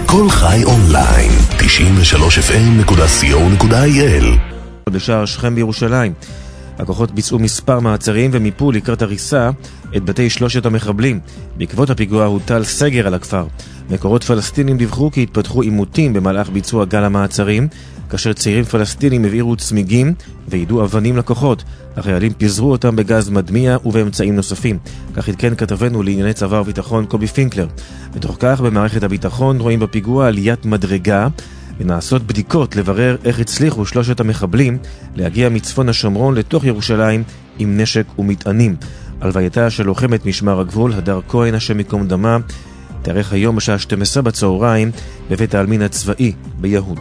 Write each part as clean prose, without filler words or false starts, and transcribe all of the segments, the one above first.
כל חי אונליין, 93fm.co.il. בשער שכם בירושלים הכוחות ביצעו מספר מעצרים ומיפו לקראת הריסה את בתי 3 המחבלים. בעקבות הפיגוע הוטל סגר על הכפר. מקורות פלסטינים דיווחו כי התפתחו עימותים במהלך ביצוע גל המעצרים, כאשר צעירים פלסטינים הבעירו צמיגים וידעו אבנים לכוחות. החיילים פיזרו אותם בגז מדמיע ובאמצעים נוספים. כך עדכן כתבנו לענייני צבא וביטחון קובי פינקלר. בתוך כך במערכת הביטחון רואים בפיגוע עליית מדרגה ונעשות בדיקות לברר איך הצליחו 3 המחבלים להגיע מצפון השומרון לתוך ירושלים עם נשק ומטענים. הלווייתה של לוחמת משמר הגבול הדר כהן השם ייקום דמה תארך היום בשעה 12 בצהריים בבית העלמין הצבאי ביהוד.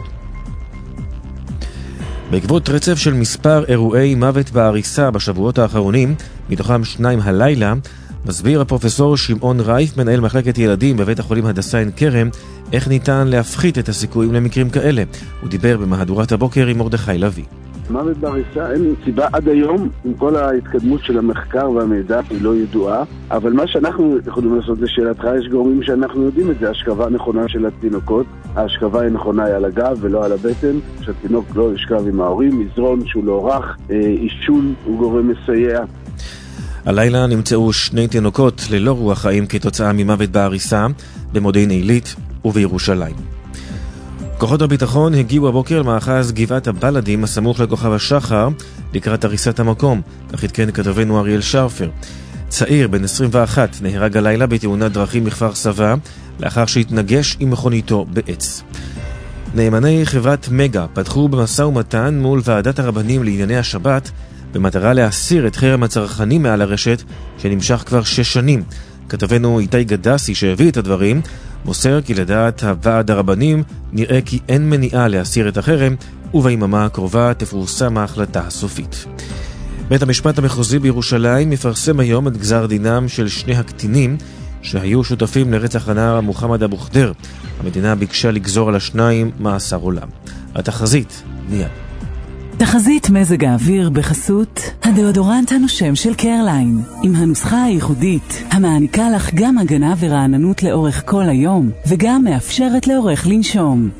בעקבות רצף של מספר אירועי מוות בהריסה בשבועות האחרונים, מתוכם 2 הלילה, מסביר הפרופסור שמעון רייף, מנהל מחלקת ילדים בבית החולים הדסה עין כרם, איך ניתן להפחית את הסיכויים למקרים כאלה. הוא דיבר במהדורת הבוקר עם מרדכי לוי. מוות בהריסה אין סיבה עד היום, עם כל ההתקדמות של המחקר והמידע היא לא ידועה, אבל מה שאנחנו יכולים לעשות לשאלתך, יש גורמים שאנחנו יודעים את זה, השכבה נכונה של התינוקות, ההשכבה היא נכונה על הגב ולא על הבטן, שהתינוק לא ישכב עם ההורים, מזרון שהוא לא רך, אישון הוא גורם מסייע. הלילה נמצאו 2 תינוקות ללא רוח חיים כתוצאה ממוות בהריסה במודיעין עילית ובירושלים. כוחות הביטחון הגיעו הבוקר למאחז גבעת הבלדים הסמוך לכוכב השחר לקראת הריסת המקום. כך עדכן כתבנו אריאל שרפר. צעיר בן 21 נהרג הלילה בתאונת דרכים בכפר סבא לאחר שהתנגש עם מכוניתו בעץ. נאמני חברת מגה פתחו במשא ומתן מול ועדת הרבנים לענייני השבת במטרה להסיר את חרם הצרכנים מעל הרשת שנמשך כבר 6 שנים. כתבנו איתי גדסי שהביא את הדברים מוסר כי לדעת הוועד הרבנים נראה כי אין מניעה להסיר את החרם וביממה הקרובה תפורסם ההחלטה הסופית. בית המשפט המחוזי בירושלים מפרסם היום את גזר דינם של 2 הקטינים שהיו שותפים לרצח הנער מוחמד אבו ח'דיר. המדינה ביקשה לגזור על 2 מאסר עולם. התחזית מיד. תחזית מזג האוויר בחסות הדאודורנט הנושם של קרליין, עם הנוסחה הייחודית המעניקה לך גם הגנה ורעננות לאורך כל היום וגם מאפשרת לאורך לנשום.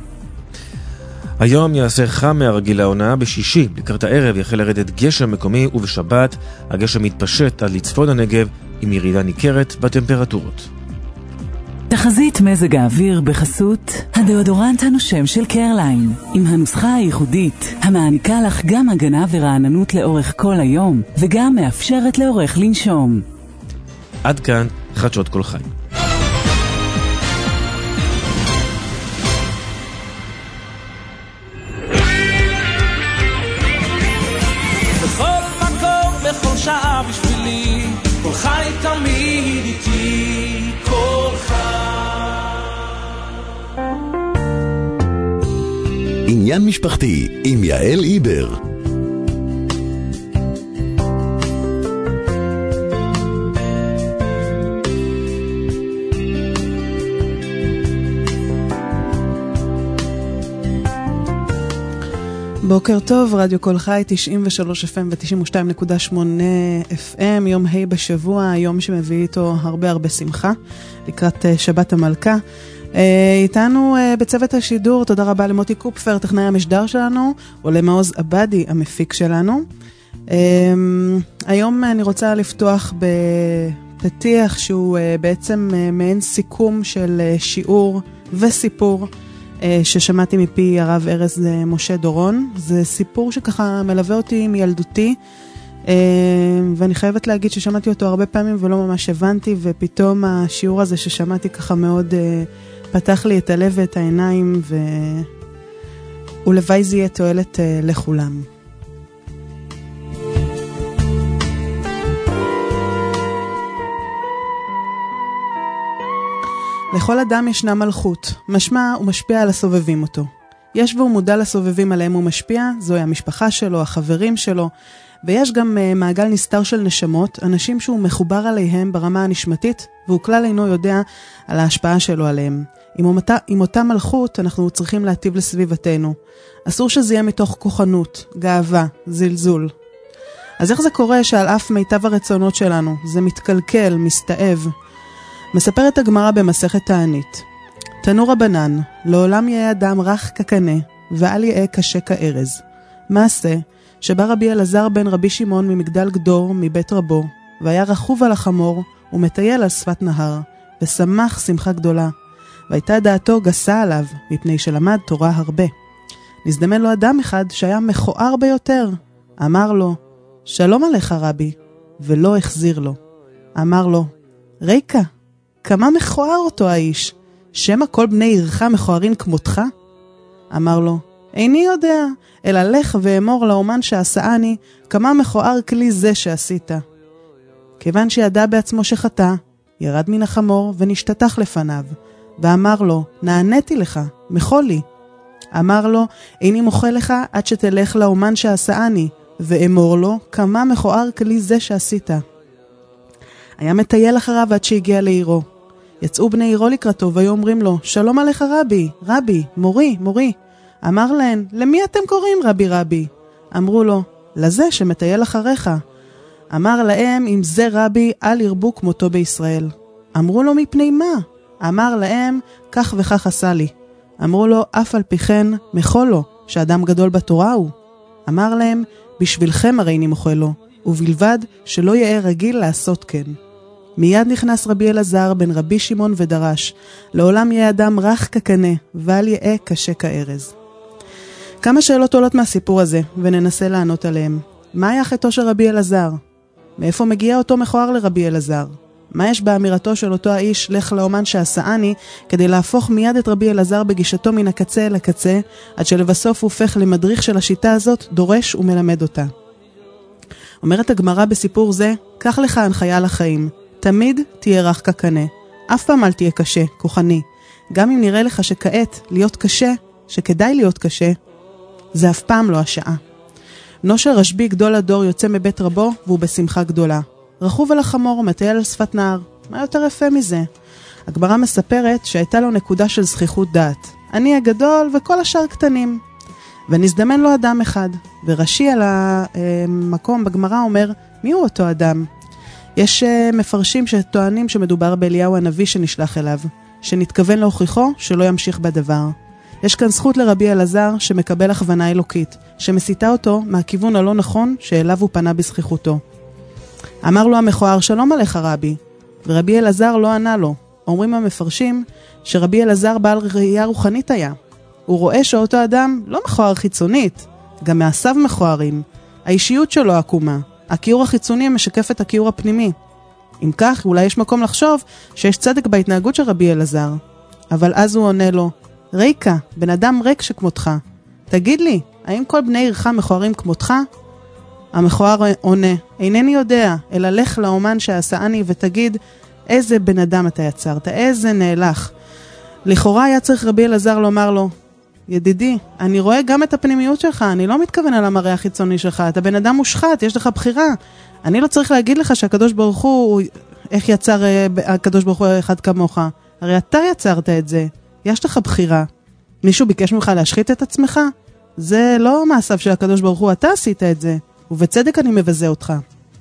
היום יעשה חם מהרגיל לעונה. בשישי לקראת הערב יחל לרדת גשם מקומי ובשבת הגשם מתפשט עד לצפון הנגב עם ירידה ניכרת בטמפרטורות. תחזית מזג האוויר בחסות הדאודורנט הנושם של קרליין, עם הנוסחה הייחודית המעניקה לך גם הגנה ורעננות לאורך כל היום וגם מאפשרת לאורך לנשום. עד כאן חדשות כל חי. בכל מקום, בכל שעה בשבילי, כל חי תמיד איתי, כל חי. עניין משפחתי עם יעל איבר. בוקר טוב, רדיו כל חי, 93 FM ו-92.8 FM, יום ה' בשבוע, יום שמביא איתו הרבה שמחה, לקראת שבת המלכה. איתנו בצוות השידור, תודה רבה למוטי קופפר, טכנאי המשדר שלנו, ולמעוז עבדי, המפיק שלנו. היום אני רוצה לפתוח בפתיח שהוא בעצם מעין סיכום של שיעור וסיפור ששמעתי מפי הרב ארז משה דורון. זה סיפור שככה מלווה אותי מילדותי, ואני חייבת להגיד ששמעתי אותו הרבה פעמים ולא ממש הבנתי, ופתאום השיעור הזה ששמעתי ככה מאוד פתח לי את הלב ואת העיניים, ולוואי זה יהיה תועלת לכולם. לכל אדם ישנה מלכות, משמע הוא משפיע על הסובבים אותו. יש והוא מודע לסובבים עליהם הוא משפיע, זוהי המשפחה שלו, החברים שלו, ויש גם מעגל נסתר של נשמות, אנשים שהוא מחובר עליהם ברמה הנשמתית, והוא כלל אינו יודע על ההשפעה שלו עליהם. עם אותה מלכות אנחנו צריכים להטיב לסביבתנו. אסור שזה יהיה מתוך כוחנות, גאווה, זלזול. אז איך זה קורה שעל אף מיטב הרצונות שלנו, זה מתקלקל, מסתאב? מספרת הגמרא במסכת תענית. תנו רבנן, לעולם יהיה אדם רך כקנה, ואל יהיה קשה כארז. מעשה, שבא רבי אלעזר בן רבי שמעון ממגדל גדור מבית רבו, והיה רכוב על החמור, ומטייל על שפת נהר, ושמח שמחה גדולה. והייתה דעתו גסה עליו, מפני שלמד תורה הרבה. נזדמן לו אדם אחד שהיה מכוער ביותר. אמר לו, שלום עליך רבי, ולא החזיר לו. אמר לו, ריקה, כמה מכוער אותו האיש, שמה כל בני עירך מכוערים כמותך? אמר לו, איני יודע, אלא לך ואמור לאומן שעשאני, כמה מכוער כלי זה שעשית. כיוון שידע בעצמו שחטא, ירד מן החמור ונשתתח לפניו, ואמר לו, נעניתי לך, מחול לי. אמר לו, איני מוחה לך עד שתלך לאומן שעשאני, ואמור לו, כמה מכוער כלי זה שעשית. היה מטייל אחריו עד שהגיע לעירו. יצאו בני עירו לקראתו והיו אומרים לו, שלום עליך רבי, רבי, מורי, מורי. אמר להם, למי אתם קוראים רבי רבי? אמרו לו, לזה שמטייל אחריך. אמר להם, אם זה רבי, אל ירבו כמותו בישראל. אמרו לו, מפני מה? אמר להם, כך וכך עשה לי. אמרו לו, אף על פי כן, מחול לו, שאדם גדול בתורה הוא. אמר להם, בשבילכם הרי אני מוחל לו, ובלבד שלא יהיה רגיל לעשות כן. מיד נכנס רבי אלעזר בן רבי שמעון ודרש, לעולם יהיה אדם רך כקנה, ואל יהיה קשה כארז. כמה שאלות עולות מהסיפור הזה, וננסה לענות עליהם. מה היה חטאו של רבי אלעזר? מאיפה מגיע אותו מכוער לרבי אלעזר? מה יש באמירתו של אותו האיש, לך לאומן שעשאני, כדי להפוך מיד את רבי אלעזר בגישתו מן הקצה אל הקצה, עד שלבסוף הוא הופך למדריך של השיטה הזאת, דורש ומלמד אותה. אומרת הגמרא בסיפור זה, קח לך הנחיה לחיים, תמיד תהיה רך כקנה, אף פעם אל תהיה קשה, כוחני. גם אם נראה לך שכעת להיות קשה, שכדאי להיות קשה, זה אף פעם לא השעה. בנו של רשב"י גדול הדור יוצא מבית רבו והוא בשמחה גדולה. רכוב על החמור ומטייל על שפת נהר. מה יותר יפה מזה? הגמרא מספרת שהייתה לו נקודה של זכיחות דעת. אני הגדול וכל השאר קטנים. ונזדמן לו אדם אחד. ורש"י על המקום בגמרא אומר, מי הוא אותו אדם? יש מפרשים שטוענים שמדובר באליהו הנביא שנשלח אליו, שנתכוון להוכיחו שלא ימשיך בדבר. יש כאן זכות לרבי אלעזר שמקבל הכוונה אלוקית, שמסיתה אותו מהכיוון הלא נכון שאליו הוא פנה בזכיחותו. אמר לו המכוער, שלום עליך רבי, ורבי אלעזר לא ענה לו. אומרים המפרשים שרבי אלעזר בעל ראייה רוחנית היה. הוא רואה שאותו אדם לא מכוער חיצונית, גם מעשיו מכוערים. האישיות שלו עקומה. הכיור החיצוני משקף את הכיור הפנימי. אם כך, אולי יש מקום לחשוב שיש צדק בהתנהגות של רבי אלעזר. אבל אז הוא עונה לו, ריקה, בן אדם ריק שכמותך. תגיד לי, האם כל בני עירך מכוערים כמותך? המכוער עונה, אינני יודע, אלא לך לאומן שעשאני ותגיד, איזה בן אדם אתה יצרת, איזה נהלך. לכאורה היה צריך רבי אלעזר לומר לו, ידידי, אני רואה גם את הפנימיות שלך, אני לא מתכוון על המראה החיצוני שלך, אתה בן אדם מושחת, יש לך בחירה. אני לא צריך להגיד לך שהקדוש ברוך הוא, איך יצר הקדוש ברוך הוא אחד כמוך. הרי אתה יצרת את זה, יש לך בחירה. מישהו ביקש ממך להשחית את עצמך? זה לא מעשיו של הקדוש ברוך הוא, אתה עשית את זה, ובצדק אני מבזה אותך.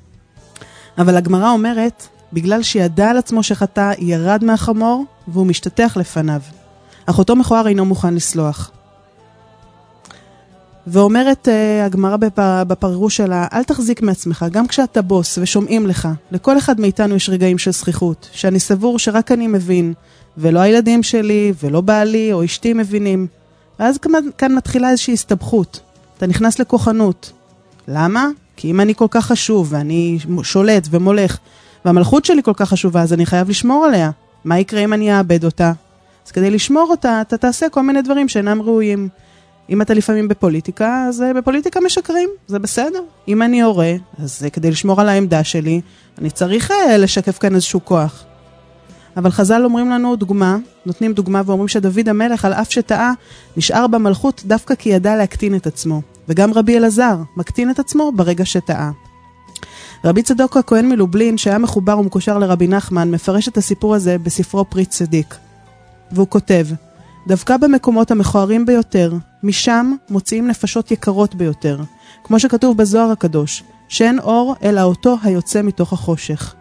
אבל הגמרא אומרת, בגלל שידע על עצמו שחטא, ירד מהחמור, והוא משתתח לפניו. אך אותו מכוער אינו מוכן לסלוח. ואומרת הגמרא בפררוש שלה, אל תחזיק מעצמך, גם כשאתה בוס ושומעים לך. לכל אחד מאיתנו יש רגעים של זכיחות, שאני סבור שרק אני מבין, ולא הילדים שלי, ולא בעלי או אשתי מבינים. ואז כאן מתחילה איזושהי הסתבכות. אתה נכנס לכוחנות. למה? כי אם אני כל כך חשוב, ואני שולט ומולך, והמלכות שלי כל כך חשובה, אז אני חייב לשמור עליה. מה יקרה אם אני אאבד אותה? אז כדי לשמור אותה, אתה תעשה כל מיני דברים שאינם ראויים. אם אתה לפעמים בפוליטיקה, אז בפוליטיקה משקרים, זה בסדר. אם אני הורה, אז כדי לשמור על העמדה שלי, אני צריך לשקף כאן איזשהו כוח. אבל חז"ל אומרים לנו דוגמה, נותנים דוגמה ואומרים שדוד המלך על אף שטעה, נשאר במלכות דווקא כי ידע להקטין את עצמו. וגם רבי אלעזר מקטין את עצמו ברגע שטעה. רבי צדוק הכהן מלובלין, שהיה מחובר ומקושר לרבי נחמן, מפרש את הסיפור הזה בספרו פרי צדיק. והוא כותב, דווקא במקומות המכוערים ביותר, משם מוציאים נפשות יקרות ביותר. כמו שכתוב בזוהר הקדוש, שאין אור אלא אותו היוצא מתוך החושך.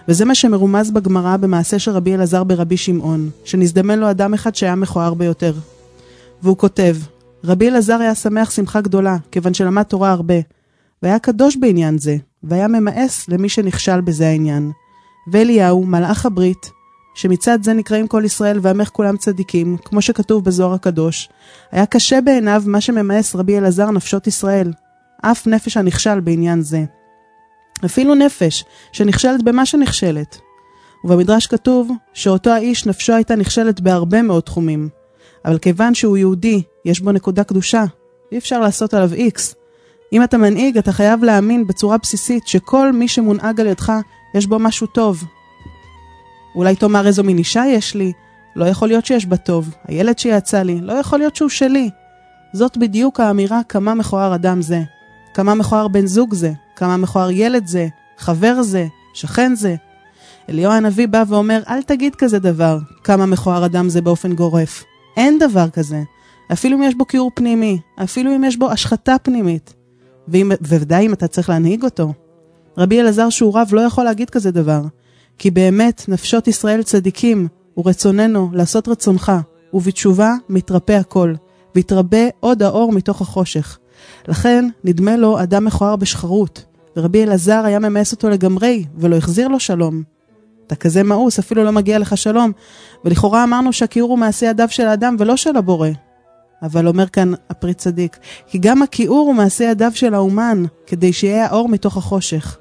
וזה מה שמרומז בגמרא במעשה של רבי אלעזר ברבי שמעון, שנזדמן לו אדם אחד שהיה מכוער ביותר. והוא כותב, רבי אלעזר היה שמח שמחה גדולה, כיוון שלמד תורה הרבה, והיה קדוש בעניין זה, והיה ממאס למי שנכשל בזה העניין. ואליהו, מלאך הברית, שמצד זה נקראים כל ישראל ועמך כולם צדיקים, כמו שכתוב בזוהר הקדוש, היה קשה בעיניו מה שממאס רבי אלעזר נפשות ישראל, אף נפש הנכשל בעניין זה. אפילו נפש שנכשלת במה שנכשלת. ובמדרש כתוב שאותו האיש נפשו הייתה נכשלת בהרבה מאוד תחומים, אבל כיוון שהוא יהודי, יש בו נקודה קדושה, אי אפשר לעשות עליו איקס. אם אתה מנהיג, אתה חייב להאמין בצורה בסיסית שכל מי שמונהג על ידך, יש בו משהו טוב. אולי תאמר איזו מין אישה יש לי, לא יכול להיות שיש בה טוב. הילד שיצא לי, לא יכול להיות שהוא שלי. זאת בדיוק האמירה כמה מכוער אדם זה, כמה מכוער בן זוג זה, כמה מכוער ילד זה, חבר זה, שכן זה. אליהו הנביא בא ואומר, אל תגיד כזה דבר, כמה מכוער אדם זה באופן גורף. אין דבר כזה. אפילו אם יש בו כיעור פנימי, אפילו אם יש בו השחתה פנימית. וודאי אם אתה צריך להנהיג אותו. רבי אלעזר שהוא רב לא יכול להגיד כזה דבר, כי באמת נפשות ישראל צדיקים, ורצוננו לעשות רצונך, ובתשובה מתרפא הכל, ויתרבה עוד האור מתוך החושך. לכן נדמה לו אדם מכוער בשחרות, ורבי אלעזר היה ממאס אותו לגמרי, ולא החזיר לו שלום. אתה כזה מאוס, אפילו לא מגיע לך שלום, ולכאורה אמרנו שהכיעור הוא מעשה ידיו של האדם ולא של הבורא. אבל אומר כאן הפרי צדיק, כי גם הכיעור הוא מעשה ידיו של האומן, כדי שיהיה האור מתוך החושך.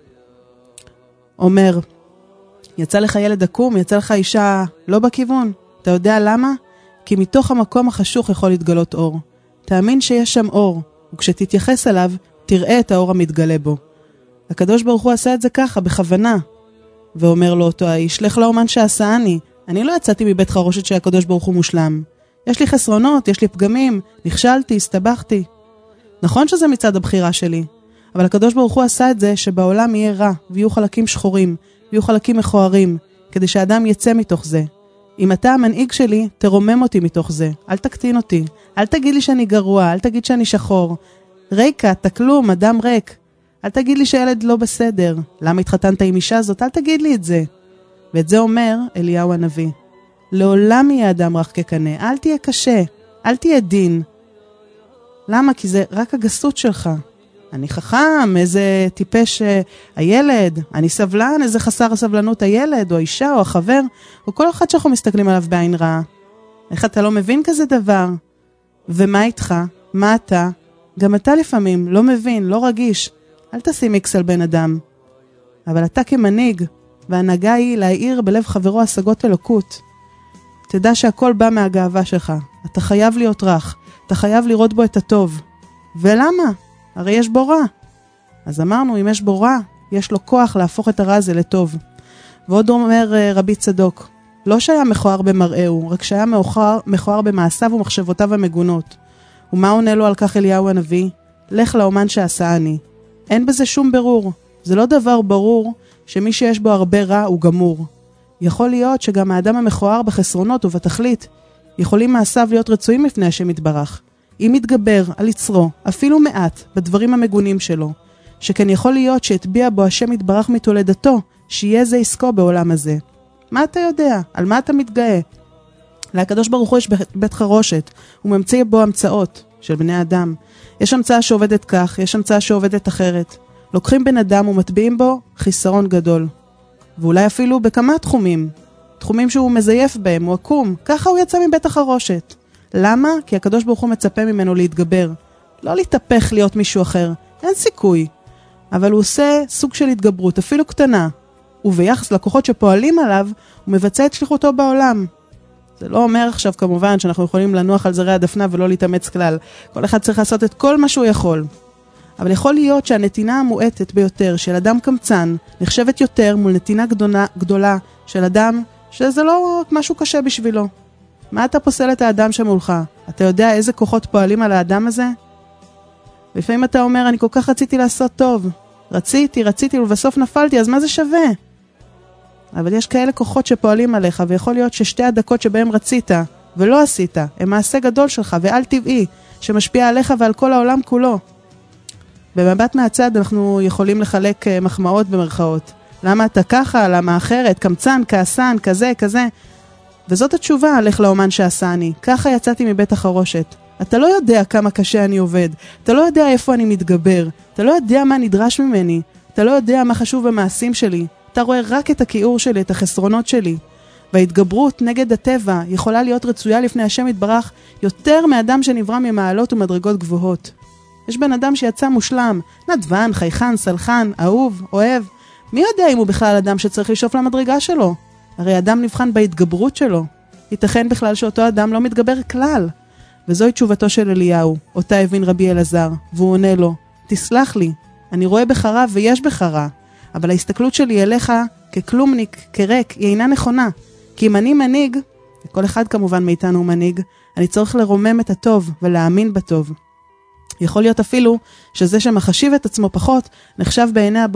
אומר, יצא לך ילד עקום, יצא לך אישה לא בכיוון. אתה יודע למה? כי מתוך המקום החשוך יכול להתגלות אור. תאמין שיש שם אור, וכשתתייחס אליו, תראה את האור המתגלה בו. הקדוש ברוך הוא עשה את זה ככה, בכוונה. ואומר לו אותו האיש, לך לאומן שעשני. אני לא יצאתי מבית חרושת שהקדוש ברוך הוא מושלם. יש לי חסרונות, יש לי פגמים, נכשלתי, הסתבכתי. נכון שזה מצד הבחירה שלי, אבל הקדוש ברוך הוא עשה את זה שבעולם יהיה רע, ויהיו חלקים שחורים, ויהיו חלקים מכוערים, כדי שהאדם יצא מתוך זה. אם אתה המנהיג שלי, תרומם אותי מתוך זה. אל תקטין אותי. אל תגיד לי שאני גרוע, אל תגיד שאני שחור. ריקה, אתה כלום, אדם ריק. אל תגיד לי שילד לא בסדר. למה התחתנת עם אישה הזאת? אל תגיד לי את זה. ואת זה אומר אליהו הנביא. לעולם יהיה אדם רך כקנה. אל תהיה קשה. אל תהיה דין. למה? כי זה רק הגסות שלך. אני חכם, איזה טיפש הילד, אני סבלן, איזה חסר הסבלנות הילד, או האישה, או החבר, או כל אחד שאנחנו מסתכלים עליו בעין רעה. איך אתה לא מבין כזה דבר? ומה איתך? מה אתה? גם אתה לפעמים לא מבין, לא רגיש. אל תשים איקס על בן אדם. אבל אתה כמנהיג, וההנהגה היא להאיר בלב חברו השגות אלוקות. תדע שהכל בא מהגאווה שלך. אתה חייב להיות רך. אתה חייב לראות בו את הטוב. ולמה? הרי יש בו רע. אז אמרנו, אם יש בו רע, יש לו כוח להפוך את הרע הזה לטוב. ועוד אומר רבי צדוק, לא שהיה מכוער במראהו, רק שהיה מכוער במעשיו ומחשבותיו המגונות. ומה עונה לו על כך אליהו הנביא? לך לאומן שעשני. אין בזה שום ברור. זה לא דבר ברור שמי שיש בו הרבה רע הוא גמור. יכול להיות שגם האדם המכוער בחסרונות ובתכלית, יכולים מעשיו להיות רצויים לפני השם יתברך. אם יתגבר על יצרו, אפילו מעט, בדברים המגונים שלו, שכן יכול להיות שהטביע בו השם יתברך מתולדתו, שיהיה זה עסקו בעולם הזה. מה אתה יודע? על מה אתה מתגאה? לקדוש ברוך הוא יש בית חרושת, הוא ממציא בו המצאות של בני אדם. יש המצאה שעובדת כך, יש המצאה שעובדת אחרת. לוקחים בן אדם ומטביעים בו חיסרון גדול. ואולי אפילו בכמה תחומים. תחומים שהוא מזייף בהם, הוא עקום. ככה הוא יצא מבית החרושת. למה? כי הקדוש ברוך הוא מצפה ממנו להתגבר. לא להתהפך להיות מישהו אחר. אין סיכוי. אבל הוא עושה סוג של התגברות, אפילו קטנה. וביחס לכוחות שפועלים עליו, הוא מבצע את שליחותו בעולם. זה לא אומר עכשיו כמובן שאנחנו יכולים לנוח על זרי הדפנה ולא להתאמץ כלל. כל אחד צריך לעשות את כל מה שהוא יכול. אבל יכול להיות שהנתינה המועטת ביותר של אדם קמצן נחשבת יותר מול נתינה גדולה של אדם שזה לא משהו קשה בשבילו. מה אתה פוסל את האדם שמולך? אתה יודע איזה כוחות פועלים על האדם הזה? לפעמים אתה אומר, אני כל כך רציתי לעשות טוב. רציתי ובסוף נפלתי, אז מה זה שווה? אבל יש כאלה כוחות שפועלים עליך, ויכול להיות ששתי הדקות שבהם רצית ולא עשית, הם מעשה גדול שלך ועל טבעי, שמשפיע עליך ועל כל העולם כולו. במבט מהצד אנחנו יכולים לחלק מחמאות במרכאות. למה אתה ככה? למה אחרת? קמצן, כעסן, כזה, כזה. וזאת התשובה, לך לאומן שעשה אני. ככה יצאתי מבית החרושת. אתה לא יודע כמה קשה אני עובד. אתה לא יודע איפה אני מתגבר. אתה לא יודע מה נדרש ממני. אתה לא יודע מה חשוב במעשים שלי. אתה רואה רק את הכיעור שלי, את החסרונות שלי. וההתגברות נגד הטבע יכולה להיות רצויה לפני השם יתברך יותר מאדם שנברא ממעלות ומדרגות גבוהות. יש בן אדם שיצא מושלם, נדבן, חייכן, סלחן, אהוב, אוהב. מי יודע אם הוא בכלל אדם שצריך לשאוף למדרגה שלו? הרי אדם נבחן בהתגברות שלו. ייתכן בכלל שאותו אדם לא מתגבר כלל. וזוהי תשובתו של אליהו, אותה הבין רבי אלעזר, והוא עונה לו, תסלח לי, אני רואה בך רע ויש בך רע, אבל ההסתכלות שלי אליך ככלומניק, כריק, היא אינה נכונה. כי אם אני מנהיג, וכל אחד כמובן מאיתנו הוא מנהיג, אני צריך לרומם את הטוב ולהאמין בטוב. יכול להיות אפילו שזה שמחשיב את עצמו פחות, נחשב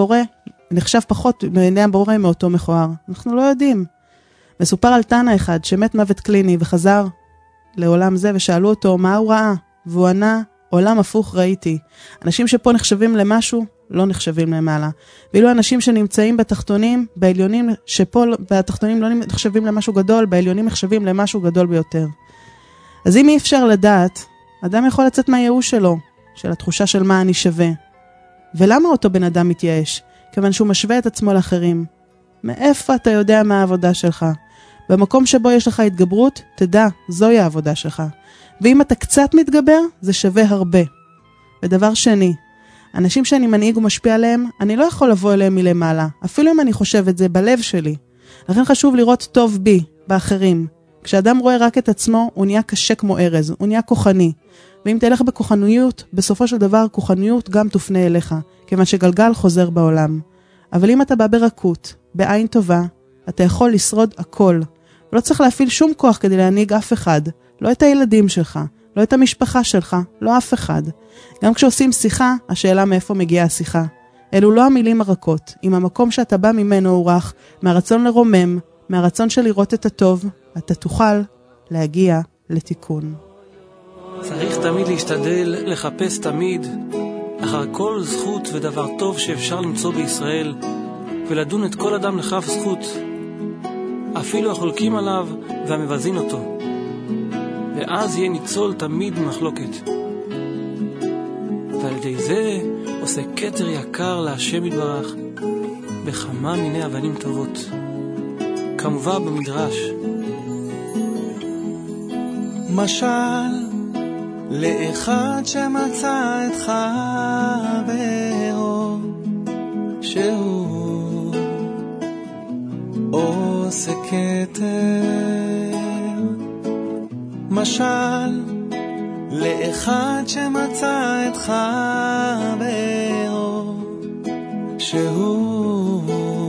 פחות בעיני הבורא מאותו מכוער. אנחנו לא יודעים. מסופר על תנא אחד שמת מוות קליני וחזר לעולם זה ושאלו אותו מה הוא ראה, והוא ענה, עולם הפוך ראיתי. אנשים שפה נחשבים למשהו, לא נחשבים למעלה. ואילו אנשים שנמצאים בתחתונים, בעליונים, שפה בתחתונים לא נחשבים למשהו גדול, בעליונים נחשבים למשהו גדול ביותר. אז אם אי אפשר לדעת, אדם יכול לצאת מהייאוש שלו, של התחושה של מה אני שווה. ולמה אותו בן אדם מתייאש? כיוון שהוא משווה את עצמו לאחרים. מאיפה אתה יודע מה העבודה שלך? במקום שבו יש לך התגברות, תדע, זוהי העבודה שלך. ואם אתה קצת מתגבר, זה שווה הרבה. ודבר שני, אנשים שאני מנהיג ומשפיע עליהם, אני לא יכול לבוא אליהם מלמעלה, אפילו אם אני חושב את זה בלב שלי. לכן חשוב לראות טוב בי, באחרים. כשאדם רואה רק את עצמו, הוא נהיה קשה כמו ארז, הוא נהיה כוחני. ואם תלך בכוחניות, בסופו של דבר כוחניות גם תופנה אליך, כיוון שגלגל חוזר בעולם. אבל אם אתה בא ברכות, בעין טובה, אתה יכול לשרוד הכל. לא צריך להפעיל שום כוח כדי להנהיג אף אחד, לא את הילדים שלך, לא את המשפחה שלך, לא אף אחד. גם כשעושים שיחה, השאלה מאיפה מגיעה השיחה. אלו לא המילים הרכות, אם המקום שאתה בא ממנו הוא רך, מהרצון לרומם, מהרצון של לראות את הטוב, אתה תוכל להגיע לתיקון. צריך תמיד להשתדל, לחפש תמיד, אחר כל זכות ודבר טוב שאפשר למצוא בישראל, ולדון את כל אדם לכף זכות, אפילו החולקים עליו והמבזין אותו. ואז יהיה ניצול תמיד ממחלוקת. ועל ידי זה עושה כתר יקר להשם יתברך בכמה מיני אבנים טובות. כמובן במדרש. משל לאחד שמצא את חברו שהוא עושה כתר. משל לאחד שמצא את חברו שהוא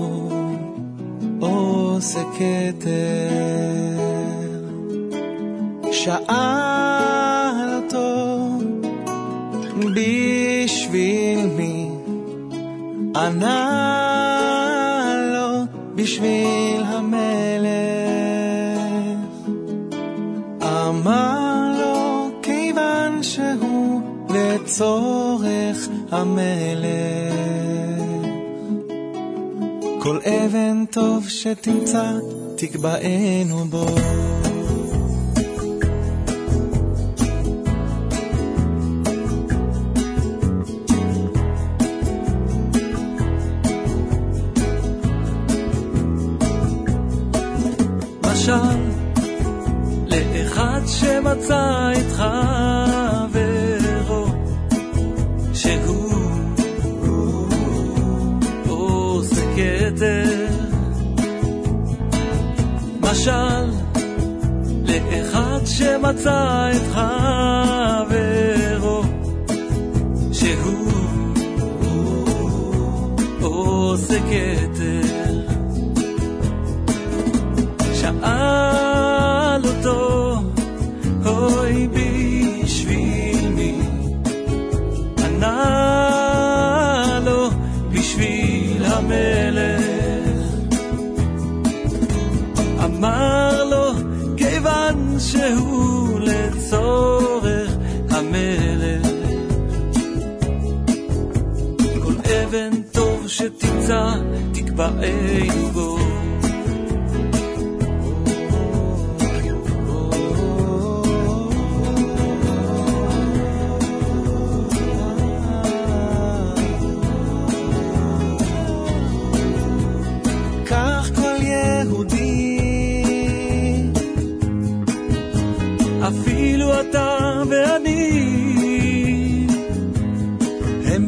עושה כתר. שאל אותו בשביל מי, ענה לו בשביל המלך. אמר לו כיוון שהוא לצורך המלך. כל אבן טוב שתמצא תקבענו בו. משל לאחד שמצא את חברו שהוא עושה כתר. משל לאחד שמצא את חברו שהוא עושה כתר. שאל אותו, אוי בשביל מי, ענה לו בשביל המלך. אמר לו כיוון שהוא לצורך המלך. כל אבן טוב שתמצא תקבע תקבענו בו. כך כל יהודי, אפילו אתה ואני, הם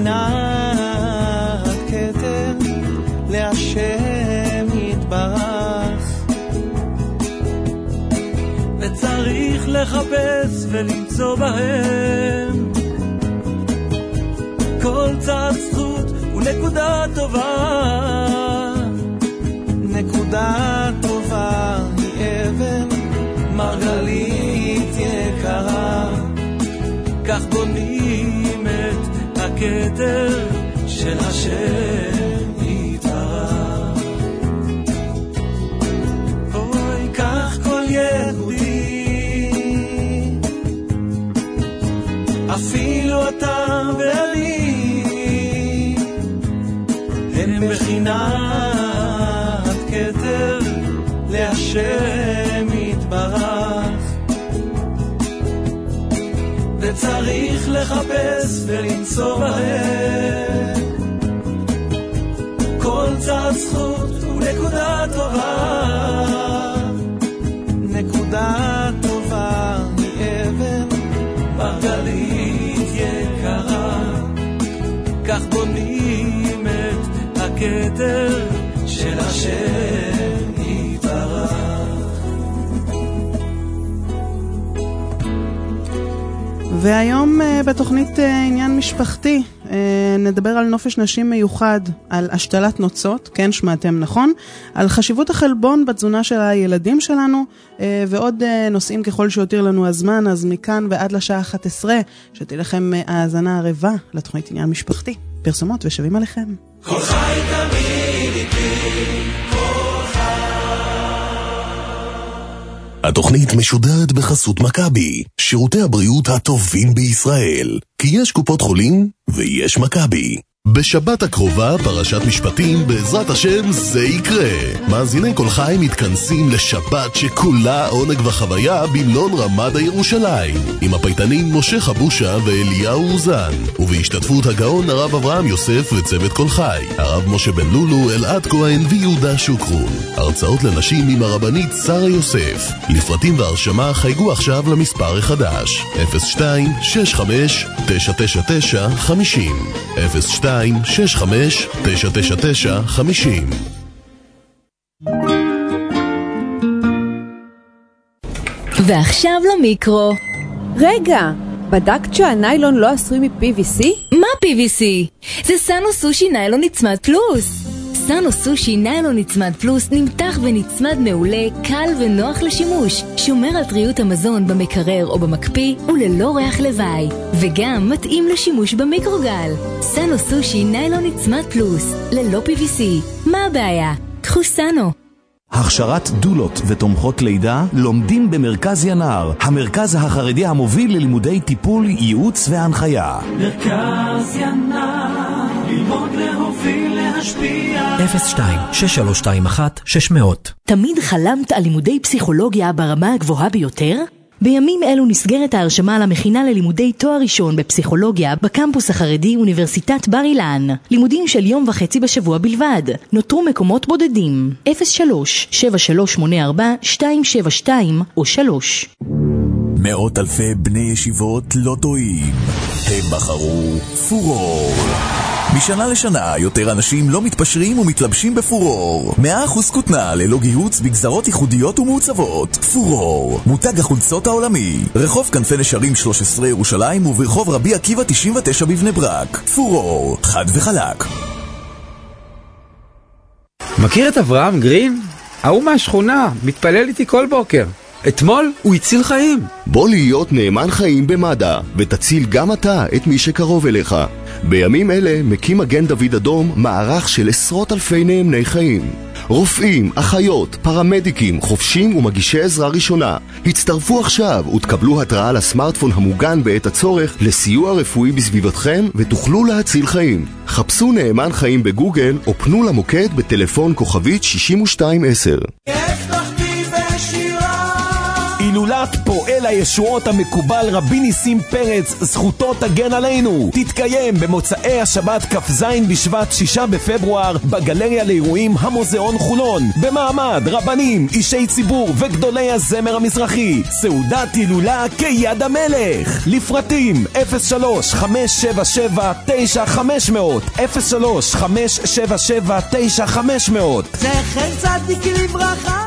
בחינת כתר להשם יתברך, וצריך לחפש ולמצוא בהם כל צעד זכות ונקודה טובה. נקודה טובה היא אבן מרגלית יקרה, כך בונים את הכתר של השם יתברך. אוי, כך כל יהודי, אפילו אתה ואני, הם בחינת כתר להשם יתברך, וצריך לחפש ולמצוא בהם כל צעד זכות ונקודה טובה. נקודה טובה היא אבן מרגלית יקרה, כך בונים את הכתר של השם יתברך. והיום בתוכנית עניין משפחתי נדבר על נופש נשים מיוחד, על השתלת נוצות, כן שמעתם נכון, על חשיבות החלבון בתזונה של הילדים שלנו, ועוד נושאים ככל שיותיר לנו הזמן. אז מכאן ועד לשעה 11 שתהיה לכם האזנה ערבה לתוכנית עניין משפחתי. פרסומות ושבים עליכם. כל חי תמיד איתי, כל חי. התוכנית משודרת בחסות מכבי, שירותי הבריאות הטובים בישראל, כי יש קופות חולים ויש מכבי. בשבת הקרובה פרשת משפטים, בעזרת השם זה יקרה. מאזיני כל חי מתכנסים לשבת שכולה עונג וחוויה במלון רמדה ירושלים, עם הפייטנים משה חבושה ואליהו אוזן, ובהשתתפות הגאון הרב אברהם יוסף וצוות כל חי, הרב משה בן לולו, אלעד כהן ויהודה שוקרון. הרצאות לנשים עם הרבנית שרה יוסף. לפרטים והרשמה חייגו עכשיו למספר החדש 02-65-999-50 02-65-999-50. ועכשיו למיקרו. רגע, בדקת שהניילון לא עשוי מ-PVC? מה PVC? זה סאנו סושי ניילון נצמד פלוס. סאנו סושי ניילון נצמד פלוס נמתח ונצמד מעולה, קל ונוח לשימוש, שומר על טריות המזון במקרר או במקפיא וללא ריח לוואי, וגם מתאים לשימוש במיקרוגל. סאנו סושי ניילון נצמד פלוס, ללא PVC. מה הבעיה? קחו סאנו. הכשרת דולות ותומכות לידה לומדים במרכז ינער, המרכז החרדי המוביל ללימודי טיפול, ייעוץ והנחיה. מרכז ינער, ללמוד להוביל להשפיע. 02-6321-600. תמיד חלמת על לימודי פסיכולוגיה ברמה הגבוהה ביותר? בימים אלו נסגרת ההרשמה למכינה ללימודי תואר ראשון בפסיכולוגיה בקמפוס החרדי אוניברסיטת בר אילן. לימודים של יום וחצי בשבוע בלבד. נותרו מקומות בודדים. 03-7384-272 או 3. מאות אלפי בני ישיבות לא טועים. הם בחרו פורור. משנה לשנה יותר אנשים לא מתפשרים ומתלבשים בפורור. 100% כותנה ללא גיהוץ בגזרות ייחודיות ומעוצבות. פורור, מותג החולצות העולמי. רחוב כנפי נשרים 13 ירושלים וברחוב רבי עקיבא 99 בבני ברק. פורור, חד וחלק. מכיר את אברהם גרין? ההוא מהשכונה, מתפלל איתי כל בוקר. אתמול הוא הציל חיים. בוא להיות נאמן חיים במד"א, ותציל גם אתה את מי שקרוב אליך. בימים אלה מקים מגן דוד אדום מערך של עשרות אלפי נאמני חיים. רופאים, אחיות, פרמדיקים, חופשים ומגישי עזרה ראשונה. הצטרפו עכשיו ותקבלו התראה על הסמארטפון המוגן בעת הצורך לסיוע רפואי בסביבתכם ותוכלו להציל חיים. חפשו נאמן חיים בגוגל או פנו למוקד בטלפון כוכבית 6210. הילולת פועל הישועות המקובל רבי ניסים פרץ, זכותו תגן עלינו, תתקיים במוצאי השבת כ"ז בשבט 6 בפברואר בגלריה לאירועים המוזיאון חולון, במעמד רבנים, אישי ציבור וגדולי הזמר המזרחי. סעודת הילולה כיד המלך. לפרטים 03-577-9500 03-577-9500. זכר צדיק לברכה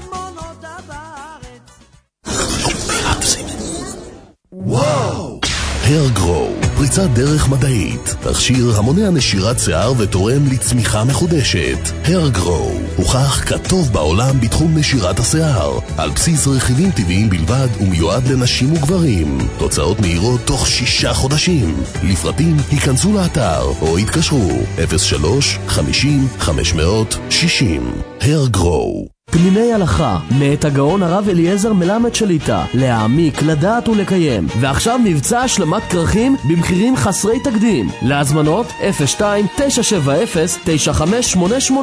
וואו! הר גרו, פריצת דרך מדעית, תכשיר המונע נשירת שיער ותורם לצמיחה מחודשת. הר גרו הוכח כטוב בעולם בתחום נשירת השיער, על בסיס רכיבים טבעיים בלבד ומיועד לנשים וגברים. תוצאות מהירות תוך 6 חודשים. לפרטים היכנסו לאתר או התקשרו 03-50-560. הר גרו. פניני הלכה, מאת הגאון הרב אליעזר מלמד שליטה, להעמיק, לדעת ולקיים. ועכשיו מבצע השלמת כרכים במחירים חסרי תקדים. להזמנות 02-970-9588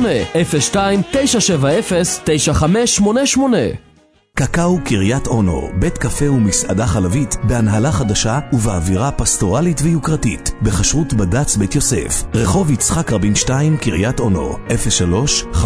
02-970-9588. קקאו קריית אונו, בית קפה ומסעדה חלבית בהנהלה חדשה ובאווירה פסטורלית ויוקרתית, בחשרות בד"ץ בית יוסף, רחוב יצחק רבין 2, קריית אונו, 03-532-9933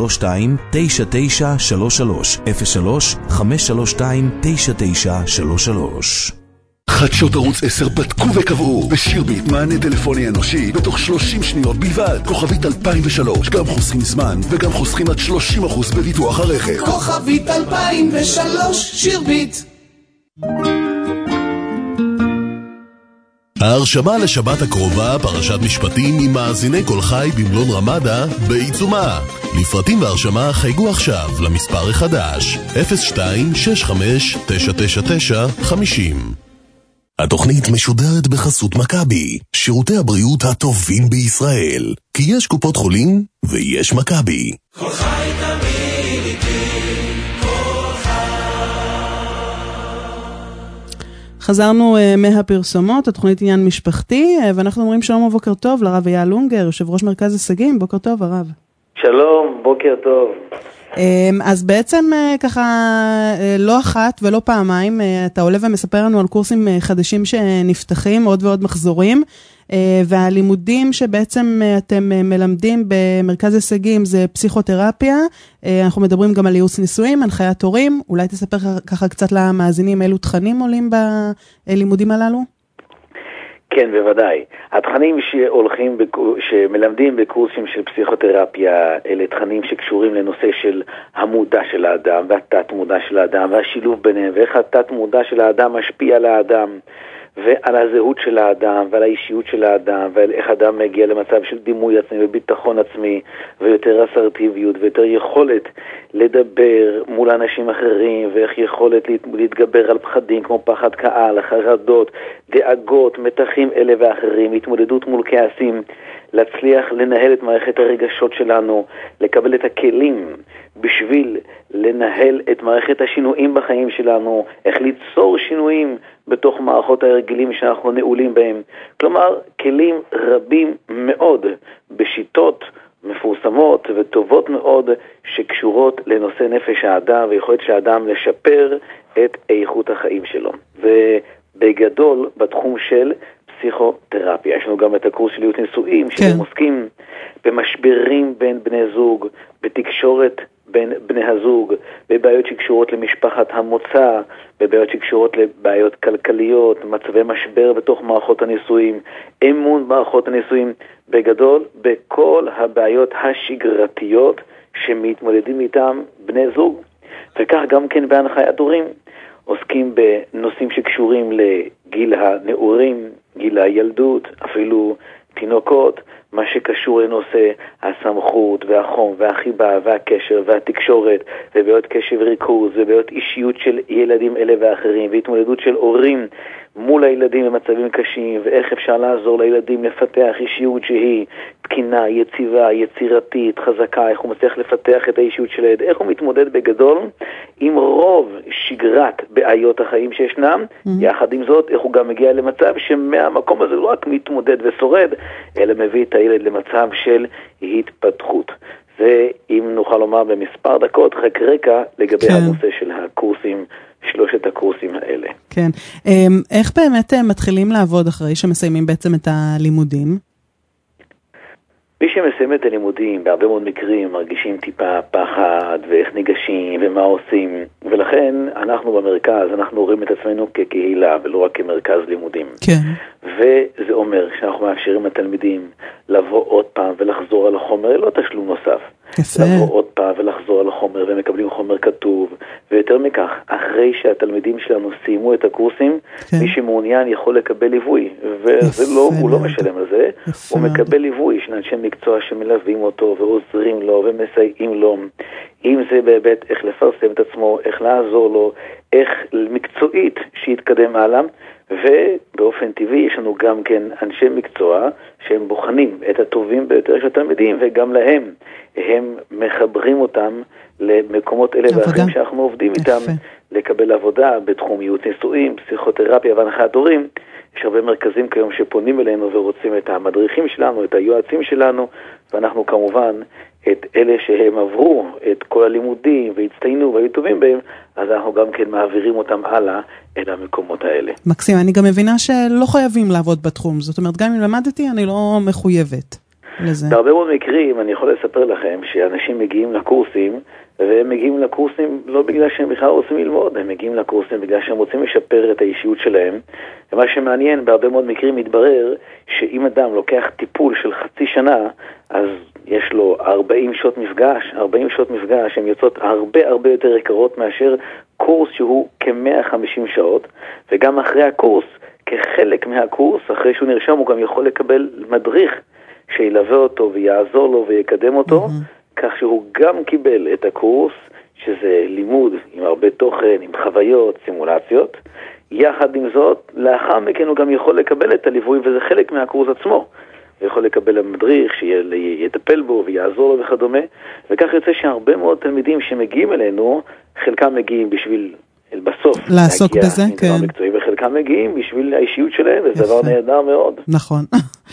03-532-9933. חדשות ערוץ 10 בדקו וקבעו בשירביט מענה טלפוני אנושי בתוך 30 שניות בלבד. כוכבית 2003, גם חוסכים זמן וגם חוסכים עד 30% בביטוח הרכב. כוכבית 2003 שירביט. ההרשמה לשבת הקרובה, פרשת משפטים עם מאזיני כל חי במלון רמדה בעיצומה. לפרטים והרשמה חייגו עכשיו למספר החדש 02-65-999-50. התוכנית משודרת בחסות מכבי, שירותי הבריאות הטובים בישראל. כי יש קופות חולים ויש מכבי. כל חי תמיד איתי, כל חי. חזרנו מהפרסומות, התוכנית עניין משפחתי, ואנחנו אומרים שלום ובוקר טוב לרב אייל אונגר, יושב ראש מרכז הישגים. בוקר טוב הרב. שלום, בוקר טוב. אז בעצם ככה לא אחת ולא פעמיים אתה עולה ומספר לנו על קורסים חדשים שנפתחים, עוד ועוד מחזורים, והלימודים שבעצם אתם מלמדים במרכז הישגים זה פסיכותרפיה, אנחנו מדברים גם על ייעוץ נישואים, הנחיית הורים. אולי תספר ככה קצת למאזינים אילו תכנים עולים בלימודים הללו? כן, בוודאי. התכנים שמלמדים בקורסים של פסיכותרפיה, אלה תכנים שקשורים לנושא של המודע של האדם והתת מודע של האדם והשילוב ביניהם, ואיך התת מודע של האדם משפיע על האדם ועל הזהות של האדם ועל האישיות של האדם ועל איך האדם מגיע למצב של דימוי עצמי וביטחון עצמי ויותר אסרטיביות ויותר יכולת לדבר מול אנשים אחרים, ואיך יכולת להתגבר על פחדים כמו פחד קהל, חרדות, דאגות, מתחים אלה ואחרים, התמודדות מול כעסים, להצליח לנהל את מערכת הרגשות שלנו, לקבל את הכלים בשביל לנהל את מערכת השינויים בחיים שלנו, איך ליצור שינויים בתוך מערכות ההרגלים שאנחנו נעולים בהם. כלומר, כלים רבים מאוד בשיטות מפורסמות וטובות מאוד שקשורות לנושא נפש האדם ויכולת שהאדם לשפר את איכות החיים שלו. ובגדול בתחום של פסיכותרפיה יש לנו גם את הקורס של ייעוץ נישואים, שהם עוסקים במשברים בין בני זוג, בתקשורת בין בני הזוג, בבעיות שקשורות למשפחת המוצא, בבעיות שקשורות לבעיות כלכליות, מצבי משבר בתוך מערכות הנישואים, אמון מערכות הנישואים, בגדול בכל הבעיות השגרתיות שמתמודדים איתם בני זוג. וכך גם כן בהנחיית הורים עוסקים בנושאים שקשורים לגיל הנעורים, גיל הילדות, אפילו תינוקות, מה שקשור לנושא הסמכות והחום והחיבה והקשר והתקשורת ובעיות קשב וריכוז ובעיות אישיות של ילדים אלה ואחרים והתמודדות של הורים מול הילדים במצבים קשים, ואיך אפשר לעזור לילדים לפתח אישיות שהיא תקינה, יציבה, יצירתית, חזקה, איך הוא מצליח לפתח את האישיות של הילד, איך הוא מתמודד בגדול עם רוב שגרת בעיות החיים שישנם, יחד עם זאת, איך הוא גם מגיע למצב שמהמקום הזה לא רק מתמודד ושורד, אלא מביא את הילד למצב של התפתחות. ואם נוכל לומר במספר דקות, רק רקע לגבי הנושא של הקורסים, 3 הקורסים האלה. כן. איך באמת מתחילים לעבוד אחרי שמסיימים בעצם את הלימודים? מי שמסיים את הלימודים, בהרבה מאוד מקרים מרגישים טיפה פחד, ואיך ניגשים ומה עושים, ולכן אנחנו במרכז, אנחנו רואים את עצמנו כקהילה, ולא רק כמרכז לימודים. כן. וזה אומר שאנחנו מאפשרים לתלמידים לבוא עוד פעם ולחזור על החומר, לא תשלום נוסף. לבוא עוד פעם ולחזור על החומר, ומקבלים חומר כתוב, ויותר מכך, אחרי שהתלמידים שלנו סיימו את הקורסים, מי שמעוניין יכול לקבל ליווי, וזה לא, הוא לא משלם על זה, הוא מקבל ליווי, יש אנשי מקצוע שמלווים אותו, ועוזרים לו, ומסייעים לו, אם זה בהיבט איך לפרסם את עצמו, איך לעזור לו, איך מקצועית שיתקדם הלאה, ובאופן טבעי יש לנו גם כן אנשי מקצוע שהם בוחנים את הטובים ביותר של התלמידים, וגם להם הם מחברים אותם למקומות אלה ואחרים שאנחנו עובדים איתם, לקבל עבודה בתחום ייעוץ נישואים, פסיכותרפיה והנחת הורים. יש הרבה מרכזים כיום שפונים אלינו ורוצים את המדריכים שלנו, את היועצים שלנו, ואנחנו כמובן את אלה שהם עברו את כל הלימודים והצטיינו והיו טובים בהם, אז אנחנו גם כן מעבירים אותם הלאה אל המקומות האלה. מקסים, אני גם מבינה שלא חייבים לעבוד בתחום, זאת אומרת, גם אם למדתי, אני לא מחויבת לזה. בהרבה מאוד מקרים, אני יכול לספר לכם שאנשים מגיעים לקורסים, והם מגיעים לקורסים לא בגלל שהם בכלל רוצים ללמוד, הם מגיעים לקורסים בגלל שהם רוצים לשפר את האישיות שלהם, ומה שמעניין, בהרבה מאוד מקרים מתברר שאם אדם לוקח טיפול של חצי שנה, אז יש לו 40 שעות מפגש, הן יוצאות הרבה יותר יקרות מאשר קורס שהוא כ-150 שעות, וגם אחרי הקורס, כחלק מהקורס, אחרי שהוא נרשם, הוא גם יכול לקבל מדריך שילווה אותו ויעזור לו ויקדם אותו, כך שהוא גם קיבל את הקורס, שזה לימוד עם הרבה תוכן, עם חוויות, סימולציות. יחד עם זאת, לאחר מכן הוא גם יכול לקבל את הליווי, וזה חלק מהקורס עצמו. הוא יכול לקבל המדריך שיטפל בו ויעזור לו וכדומה, וכך יוצא שהרבה מאוד תלמידים שמגיעים אלינו, חלקם מגיעים בשביל בסוף לעסוק בזה, כן. מקצועי, וחלקם מגיעים בשביל האישיות שלהם, וזה דבר נהדר מאוד. נכון.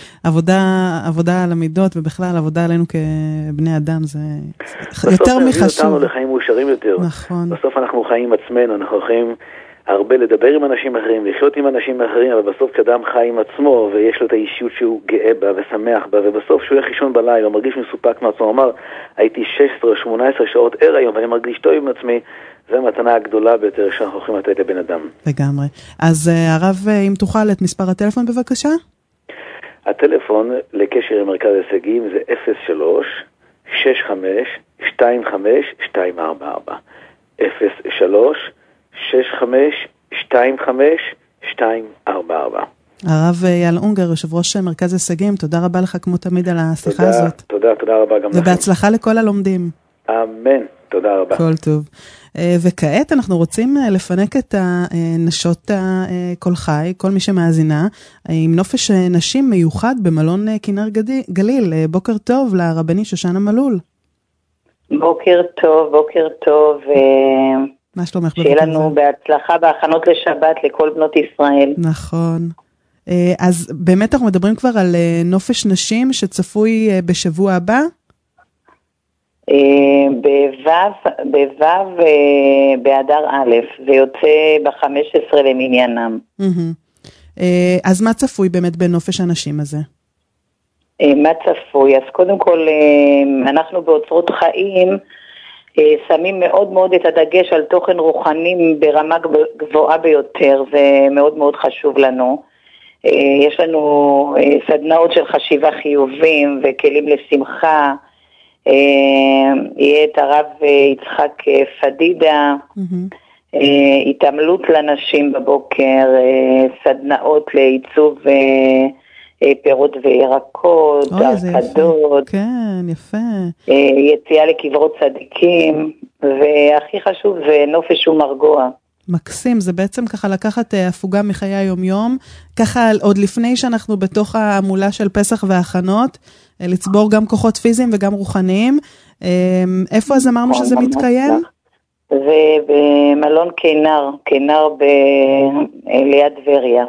עבודה על המידות, ובכלל עבודה עלינו כבני אדם, זה יותר מחשוב. בסוף אותנו לחיים מאושרים יותר. נכון. בסוף אנחנו חיים עצמנו, אנחנו יכולים הרבה לדבר עם אנשים אחרים, לחיות עם אנשים אחרים, אבל בסוף כשאדם חי עם עצמו, ויש לו את האישיות שהוא גאה בה ושמח בה, ובסוף שהוא הולך לישון בלילה, הוא מרגיש מסופק מעצמו, הוא אמר, הייתי 16 או 18 שעות ער היום, ואני מרגיש טוב עם עצמי, זו המתנה הגדולה ביותר שאנחנו יכולים לתת לבן אדם. לגמרי. אז הרב, אם תוכל את מספר הטלפון בבקשה? הטלפון לקשר עם מרכז הישגים זה 03-65-25-244. 03-65-25-244. הרב יעל אונגר, יושב ראש מרכז הישגים, תודה רבה לך כמו תמיד על השיחה הזאת. תודה רבה גם לכם. ובהצלחה לכל הלומדים. אמן, תודה רבה. כל טוב. וכעת אנחנו רוצים לפנק את הנשות כל חי, כל מי שמאזינה, עם נופש נשים מיוחד במלון כנר גליל. בוקר טוב לרבני שושנה מלול. בוקר טוב. מה שלומך בבוקר? שיהיה לנו בהצלחה בהכנות לשבת לכל בנות ישראל. נכון. אז באמת אנחנו מדברים כבר על נופש נשים שצפוי בשבוע הבא? בו' באדר א', זה יוצא ב-15 למניינם. אז מה צפוי באמת בנופש הנשים הזה? מה צפוי? אז קודם כל, אנחנו באוצרות חיים שמים מאוד מאוד את הדגש על תוכן רוחני ברמה גבוהה ביותר, זה מאוד מאוד חשוב לנו. יש לנו סדנאות של חשיבה חיובים וכלים לשמחה, יהיה את הרב יצחק פדידה, התעמלות לנשים בבוקר, סדנאות לעיצוב פירות וירקות, הרקדות, כן, יפה, יציאה לקברות צדיקים, והכי חשוב זה נופש ומרגוע. מקסים, זה בעצם ככה לקחת הפוגה מחיי היום-יום, ככה עוד לפני שאנחנו בתוך העמולה של פסח וההכנות, לצבור גם כוחות פיזיים וגם רוחניים. איפה אז אמרנו שזה מתקיים? זה במלון קינר ליד טבריה.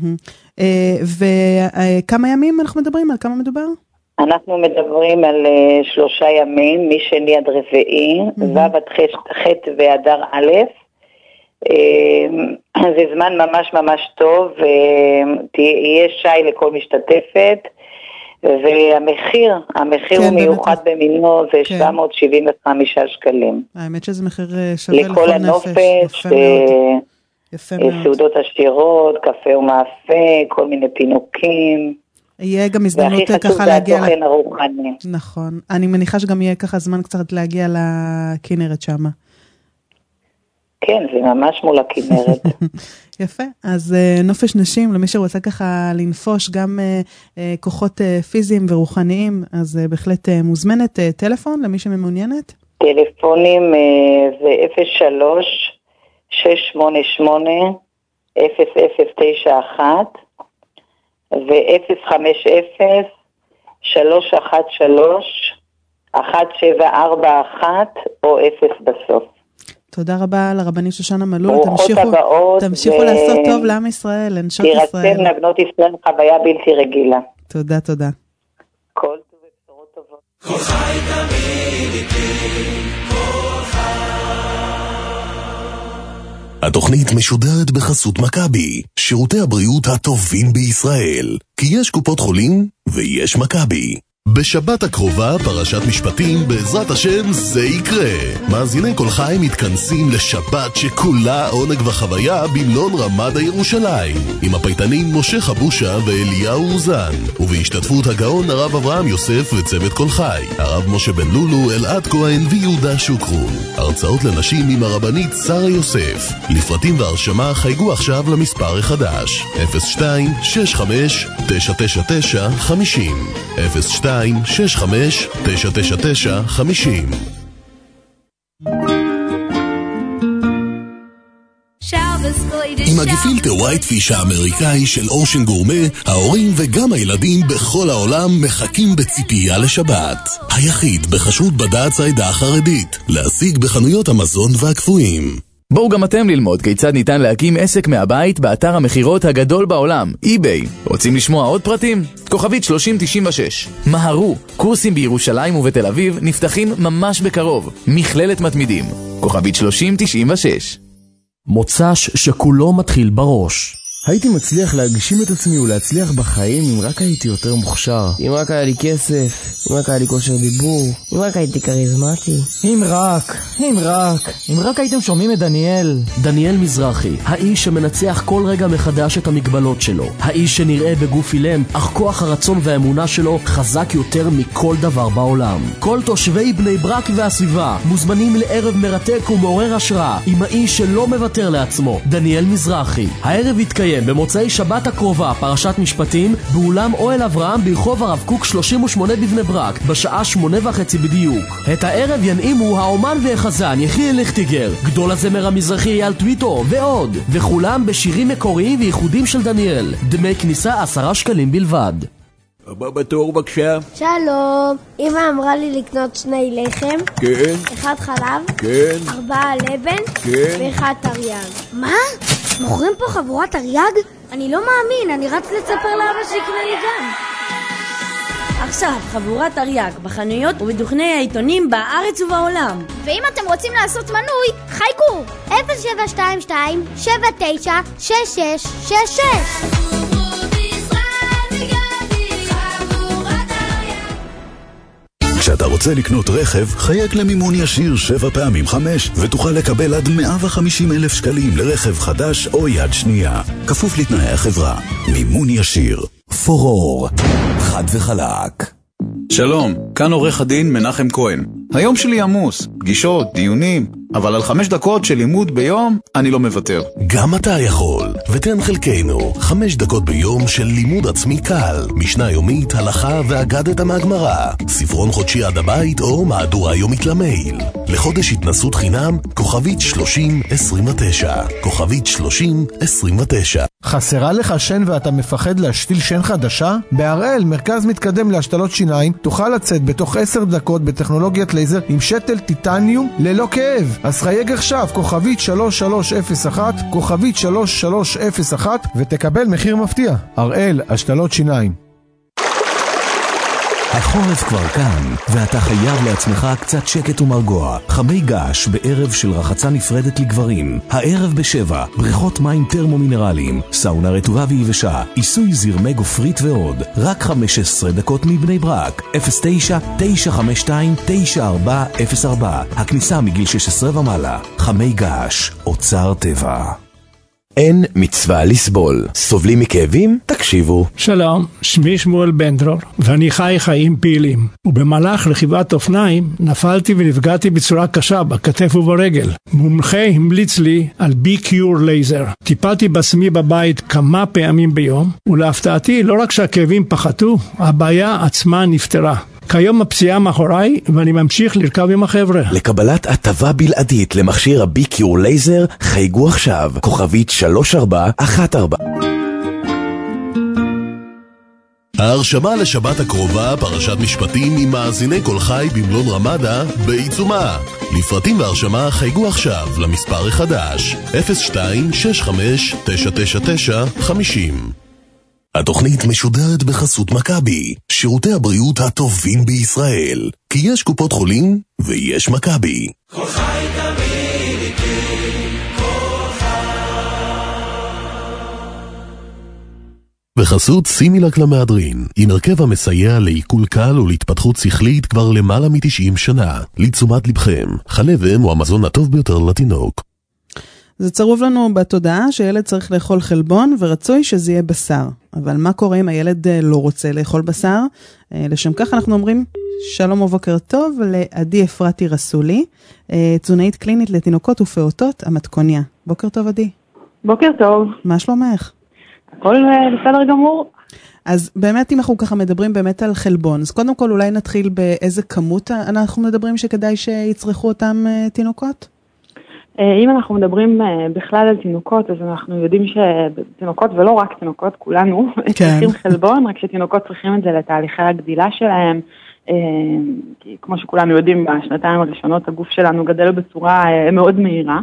וכמה ימים אנחנו מדברים? על כמה מדובר? אנחנו מדברים על 3 ימים, משני עד רביעי, ו' עד ח' ואדר א'. זה זמן ממש ממש טוב, תהיה שי לכל משתתפת, והמחיר הוא מיוחד במינו, זה 775 שקלים. האמת שזה מחיר שווה לכל נפש. לכל הנופש, סעודות עשירות, קפה ומאפה, כל מיני פינוקים. יהיה גם הזדמנות ככה להגיע... והכי חשוב זה התוכן הרוחני. נכון. אני מניחה שגם יהיה ככה זמן קצת להגיע לכנרת שמה. כן, זה ממש מול הכנרת. יפה. אז נופש נשים, למי שרוצה ככה לנפוש גם כוחות פיזיים ורוחניים, אז בהחלט מוזמנת. טלפון למי שמעוניינת? טלפונים זה 03-688-0091 ו-050-313-1741 או 0 בסוף. תודה רבה לרבנית שושנה מלול, תמשיכו לעשות טוב לעם ישראל, לנשות ישראל. תירצם לבנות ישראל חוויה בלתי רגילה. תודה, תודה. כל טוב ובשורות טובות. כל חי תמיד איתי, כל חי. התוכנית משודרת בחסות מכבי, שירותי הבריאות הטובים בישראל, כי יש קופות חולים ויש מכבי. בשבת הקרובה פרשת משפטים, בעזרת השם זה יקרה. מאזיני כל חי מתכנסים לשבת שכולה עונג וחוויה במלון רמדה ירושלים, עם הפייטנים משה חבושה ואליהו אוזן, ובהשתתפות הגאון הרב אברהם יוסף וצוות כל חי, הרב משה בן לולו, אלעד כהן ויהודה שוקרון. הרצאות לנשים עם הרבנית שרה יוסף. לפרטים והרשמה חייגו עכשיו למספר החדש 02-65-999-50 02-65-999-50. עם הגפילטר ווייט פיש האמריקאי של אושן גורמה, ההורים וגם הילדים בכל העולם מחכים בציפייה לשבת. היחיד בחשוד בד"ץ העדה החרדית, להשיג בחנויות המזון והקפואים. בואו גם אתם ללמוד כיצד ניתן להקים עסק מהבית באתר המחירות הגדול בעולם, eBay. רוצים לשמוע עוד פרטים? כוכבית 3096. מהרו, קורסים בירושלים ובתל אביב נפתחים ממש בקרוב. מכללת מתמידים. כוכבית 3096. מוצ"ש שכולו מתחיל בראש. הייתי מצליח להגשים את עצמי ולהצליח בחיים אם רק הייתי יותר מוכשר. אם רק היה לי כסף, אם רק היה לי כושר דיבור, אם רק הייתי קריזמטי. אם רק הייתם שומעים את דניאל מזרחי, האיש שמנצח כל רגע מחדש את המגבלות שלו, האיש שנראה בגוף אילם, אך כוח הרצון והאמונה שלו חזק יותר מכל דבר בעולם. כל תושבי בני ברק והסביבה מוזמנים לערב מרתק ומעורר השראה עם האיש שלא מוותר לעצמו, דניאל מזרחי. הערב יתקיים במוצאי שבת הקרובה פרשת משפטים באולם אוהל אברהם ברחוב הרב קוק 38 בבני ברק בשעה 8:30 בדיוק. את הערב ינעימו האומן והחזן יחיאל ליכטיגר, גדול הזמר המזרחי אייל טוויטו ועוד, וכולם בשירים מקוריים וייחודים של דניאל. דמי כניסה 10 שקלים בלבד. הבא בתור בבקשה. שלום, אמא אמרה לי לקנות 2 לחם. כן. 1 חלב. כן. 4 לבן. כן. ו1 תרי"ג. מה? מוכרים פה חבורת תרי"ג? אני לא מאמין, אני רץ לספר לאבא שיקנה לי גם. עכשיו, חבורת תרי"ג בחנויות ובדוכני העיתונים בארץ ובעולם. ואם אתם רוצים לעשות מנוי, חייגו 0722-796666. כשאתה רוצה לקנות רכב, חייג למימון ישיר 7 פעמים 5 ותוכל לקבל עד 150,000 שקלים לרכב חדש או יד שנייה. כפוף לתנאי החברה. מימון ישיר. פורור. חד וחלק. שלום, כאן עורך הדין מנחם כהן. היום שלי עמוס, פגישות, דיונים, אבל על 5 דקות של לימוד ביום אני לא מוותר. גם אתה יכול, ותן חלקנו 5 דקות ביום של לימוד עצמי קל, משנה יומית, הלכה ואגדת מהגמרא, ספרון חודשי עד הבית או מהדורה יומית למייל. לחודש התנסות חינם, כוכבית 3029, כוכבית 3029. חסרה לך שן ואתה מפחד להשתיל שן חדשה? בהראל, מרכז מתקדם להשתלות שיניים, תוכל לצאת בתוך 10 דקות בטכנולוגיית לייזר עם שתל טיטניום ללא כאב. אז חייג עכשיו, כוכבית 3301, כוכבית 3301, ותקבל מחיר מפתיע. הראל, השתלות שיניים. החורף כבר כאן, ואתה חייב לעצמך קצת שקט ומרגוע. חמי געש בערב של רחצה נפרדת לגברים. הערב ב7, בריכות מים טרמומינרליים, סאונה רטובה ויבשה, עיסוי זרמי גופרית ועוד. רק 15 דקות מבני ברק. 09-952-9404. הכניסה מגיל 16 ומעלה. חמי געש, אוצר טבע. אין מצווה לסבול. סובלים מכאבים? תקשיבו. שלום, שמי שמואל בנדרור, ואני חי חיים פעילים. ובמהלך רכיבת אופניים נפלתי ונפגעתי בצורה קשה בכתף וברגל. מומחה המליץ לי על B-Cure לייזר. טיפלתי בעצמי בבית כמה פעמים ביום, ולהפתעתי לא רק שהכאבים פחתו, הבעיה עצמה נפתרה. כיום הפציעה מאחוריי ואני ממשיך לרכב עם החבר'ה. לקבלת הטבה בלעדית למכשיר הבי-קיור לייזר, חייגו עכשיו, כוכבית 3414. ההרשמה לשבת הקרובה, פרשת משפטים עם מאזיני כל חי במלון רמדה, בעיצומה. לפרטים והרשמה חייגו עכשיו למספר החדש 02-65-999-50. התוכנית משודרת בחסות מכבי, שירותי הבריאות הטובים בישראל, כי יש קופות חולים ויש מכבי. כל חי תמיד איתי, כל חי. בחסות סימילק למהדרין, עם הרכב המסייע לעיכול קל ולהתפתחות שכלית כבר למעלה מ-90 שנה. לתשומת לבכם, חלבם הוא המזון הטוב ביותר לתינוק. זה צרוב לנו בתודעה שילד צריך לאכול חלבון ורצוי שזה יהיה בשר. אבל מה קורה אם הילד לא רוצה לאכול בשר? לשם כך אנחנו אומרים שלום ובוקר טוב לעדי אפרתי רסולי, תזונאית קלינית לתינוקות ופעוטות, המתכוניה. בוקר טוב עדי. בוקר טוב. מה שלומך? הכל בסדר גמור. אז באמת אם אנחנו ככה מדברים באמת על חלבון, אז קודם כל אולי נתחיל באיזה כמות אנחנו מדברים שכדאי שיצרכו אותם תינוקות? אם אנחנו מדברים בכלל על תינוקות, אז אנחנו יודעים שתינוקות ולא רק תינוקות, כולנו צריכים חלבון, רק שתינוקות צריכים את זה לתהליכי הגדילה שלהם, כי כמו שכולנו יודעים, בשנתיים הראשונות הגוף שלנו גדל בצורה מאוד מהירה,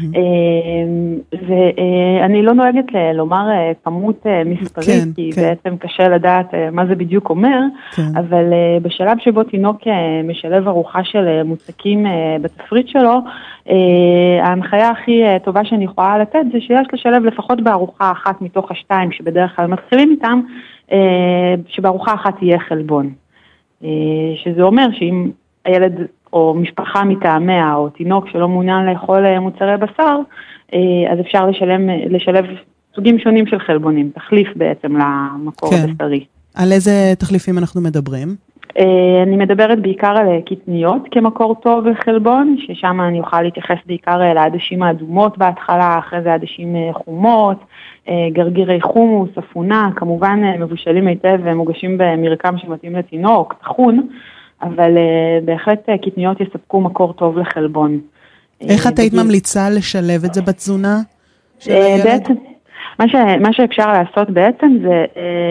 ואני לא נוהגת לומר כמות מספרית, כי בעצם קשה לדעת מה זה בדיוק אומר, אבל בשלב שבו תינוק משלב ארוחה של מוצקים בתפריט שלו, ההנחיה הכי טובה שאני יכולה לתת זה שיש לשלב לפחות בארוחה אחת מתוך השתיים שבדרך כלל מתחילים איתם, שבארוחה אחת תהיה חלבון. שזה אומר שאם הילד או משפחה מטעמיה או תינוק שלא מעוניין לאכול מוצרי בשר, אז אפשר לשלב סוגים שונים של חלבונים, תחליף בעצם למקור הבשרי. על איזה תחליפים אנחנו מדברים? אני מדברת בעיקר על קטניות כמקור טוב לחלבון, ששם אני אוכל להתייחס בעיקר לעדשים האדומות בהתחלה, אחרי זה עדשים חומות, גרגירי חומוס, אפונה, כמובן מבושלים היטב ומוגשים במרקם שמתאים לתינוק, טחון, אבל בהחלט קטניות יספקו מקור טוב לחלבון. איך את היית ממליצה לשלב את זה בתזונה? בעצם, מה שאפשר לעשות בעצם זה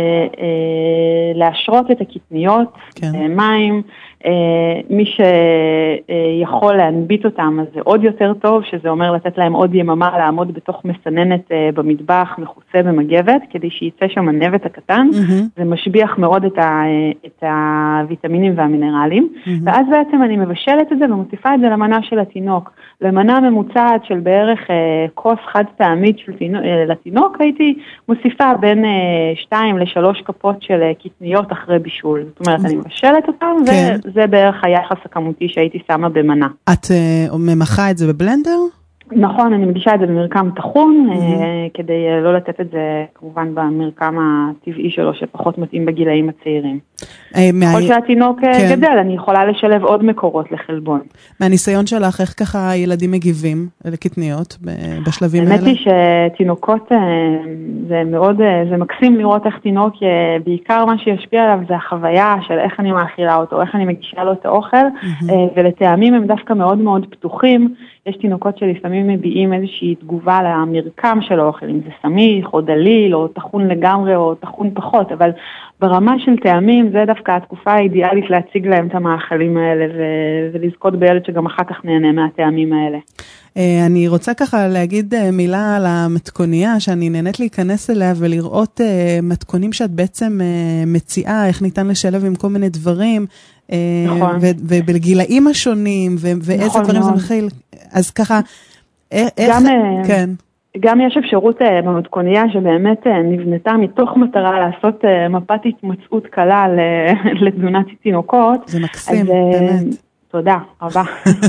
להשרות את הקטניות, מים, מי שיכול להנביט אותם, אז זה עוד יותר טוב, שזה אומר לתת להם עוד יממה לעמוד בתוך מסננת במטבח, מכוסה במגבת, כדי שיצא שם הנבט הקטן, זה משביח מאוד את הוויטמינים והמינרלים, ואז בעצם אני מבשלת את זה ומוסיפה את זה למנה של התינוק. למנה ממוצעת של בערך כוס חד פעמית לתינוק, הייתי מוסיפה בין 2 ל3 כפות של קטניות אחרי בישול. זאת אומרת, אני מבשלת אותם, וזה בערך היחס הכמותי שהייתי שמה במנה. את ממחה את זה בבלנדר? נכון, אני מגישה את זה במרקם תחון, כדי לא לתת את זה כמובן במרקם הטבעי שלו, שפחות מתאים בגילאים הצעירים. ככל שהתינוק גדל, אני יכולה לשלב עוד מקורות לחלבון. מהניסיון שלך, איך ככה ילדים מגיבים לקטניות בשלבים האלה? האמת היא שתינוקות, זה מקסים לראות איך תינוק, בעיקר מה שישפיע עליו זה החוויה של איך אני מאכילה אותו, איך אני מגישה לו את האוכל, ולטעמים הם דווקא מאוד מאוד פתוחים. יש תינוקות שלפעמים מביאים איזושהי תגובה למרקם של האוכל, אם זה סמיך או דליל או תחון לגמרי או תחון פחות, אבל ברמה של טעמים זה דווקא התקופה האידיאלית להציג להם את המאכלים האלה ולזכות בילד שגם אחר כך נהנה מהטעמים האלה. אני רוצה ככה להגיד מילה על המתכוניה, שאני נהנית להיכנס אליה ולראות מתכונים שאת בעצם מציעה, איך ניתן לשלב עם כל מיני דברים, נכון. ובגילאים השונים, ואיזה נכון, דברים נכון. זה מכיל. אז ככה, כן. גם יש אפשרות במתכוניה שבאמת נבנתה מתוך מטרה לעשות מפת התמצאות קלה לתזונת תינוקות. זה מקסים, באמת. תודה רבה.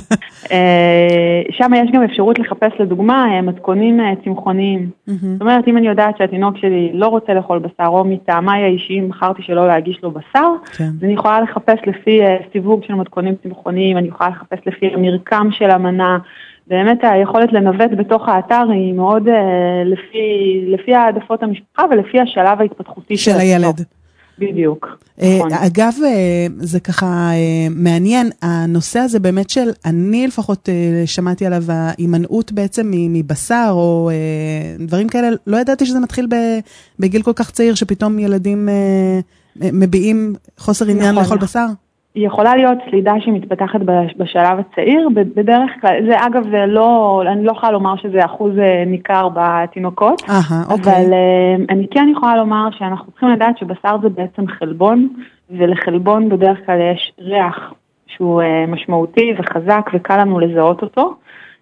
שם יש גם אפשרות לחפש לדוגמה מתכונים צמחוניים. זאת אומרת, אם אני יודעת שהתינוק שלי לא רוצה לאכול בשר, או מטעמיי האישיים בחרתי שלא להגיש לו בשר, אז אני יכולה לחפש לפי סיווג של מתכונים צמחוניים, אני יכולה לחפש לפי המרקם של המנה. באמת היכולת לנווט בתוך האתר היא מאוד לפי העדפות המשפחה ולפי השלב ההתפתחותי של הילד. בדיוק. אגב, זה ככה מעניין, הנושא הזה באמת של, אני לפחות שמעתי עליו, ההימנעות בעצם מבשר או דברים כאלה, לא ידעתי שזה מתחיל בגיל כל כך צעיר, שפתאום ילדים מביעים חוסר עניין לאכול בשר. היא יכולה להיות סלידה שמתפתחת בשלב הצעיר, בדרך כלל, זה אגב, אני לא יכולה לומר שזה אחוז ניכר בתינוקות, אבל אני כן יכולה לומר שאנחנו צריכים לדעת שבשר זה בעצם חלבון, ולחלבון בדרך כלל יש ריח שהוא משמעותי וחזק וקל לנו לזהות אותו,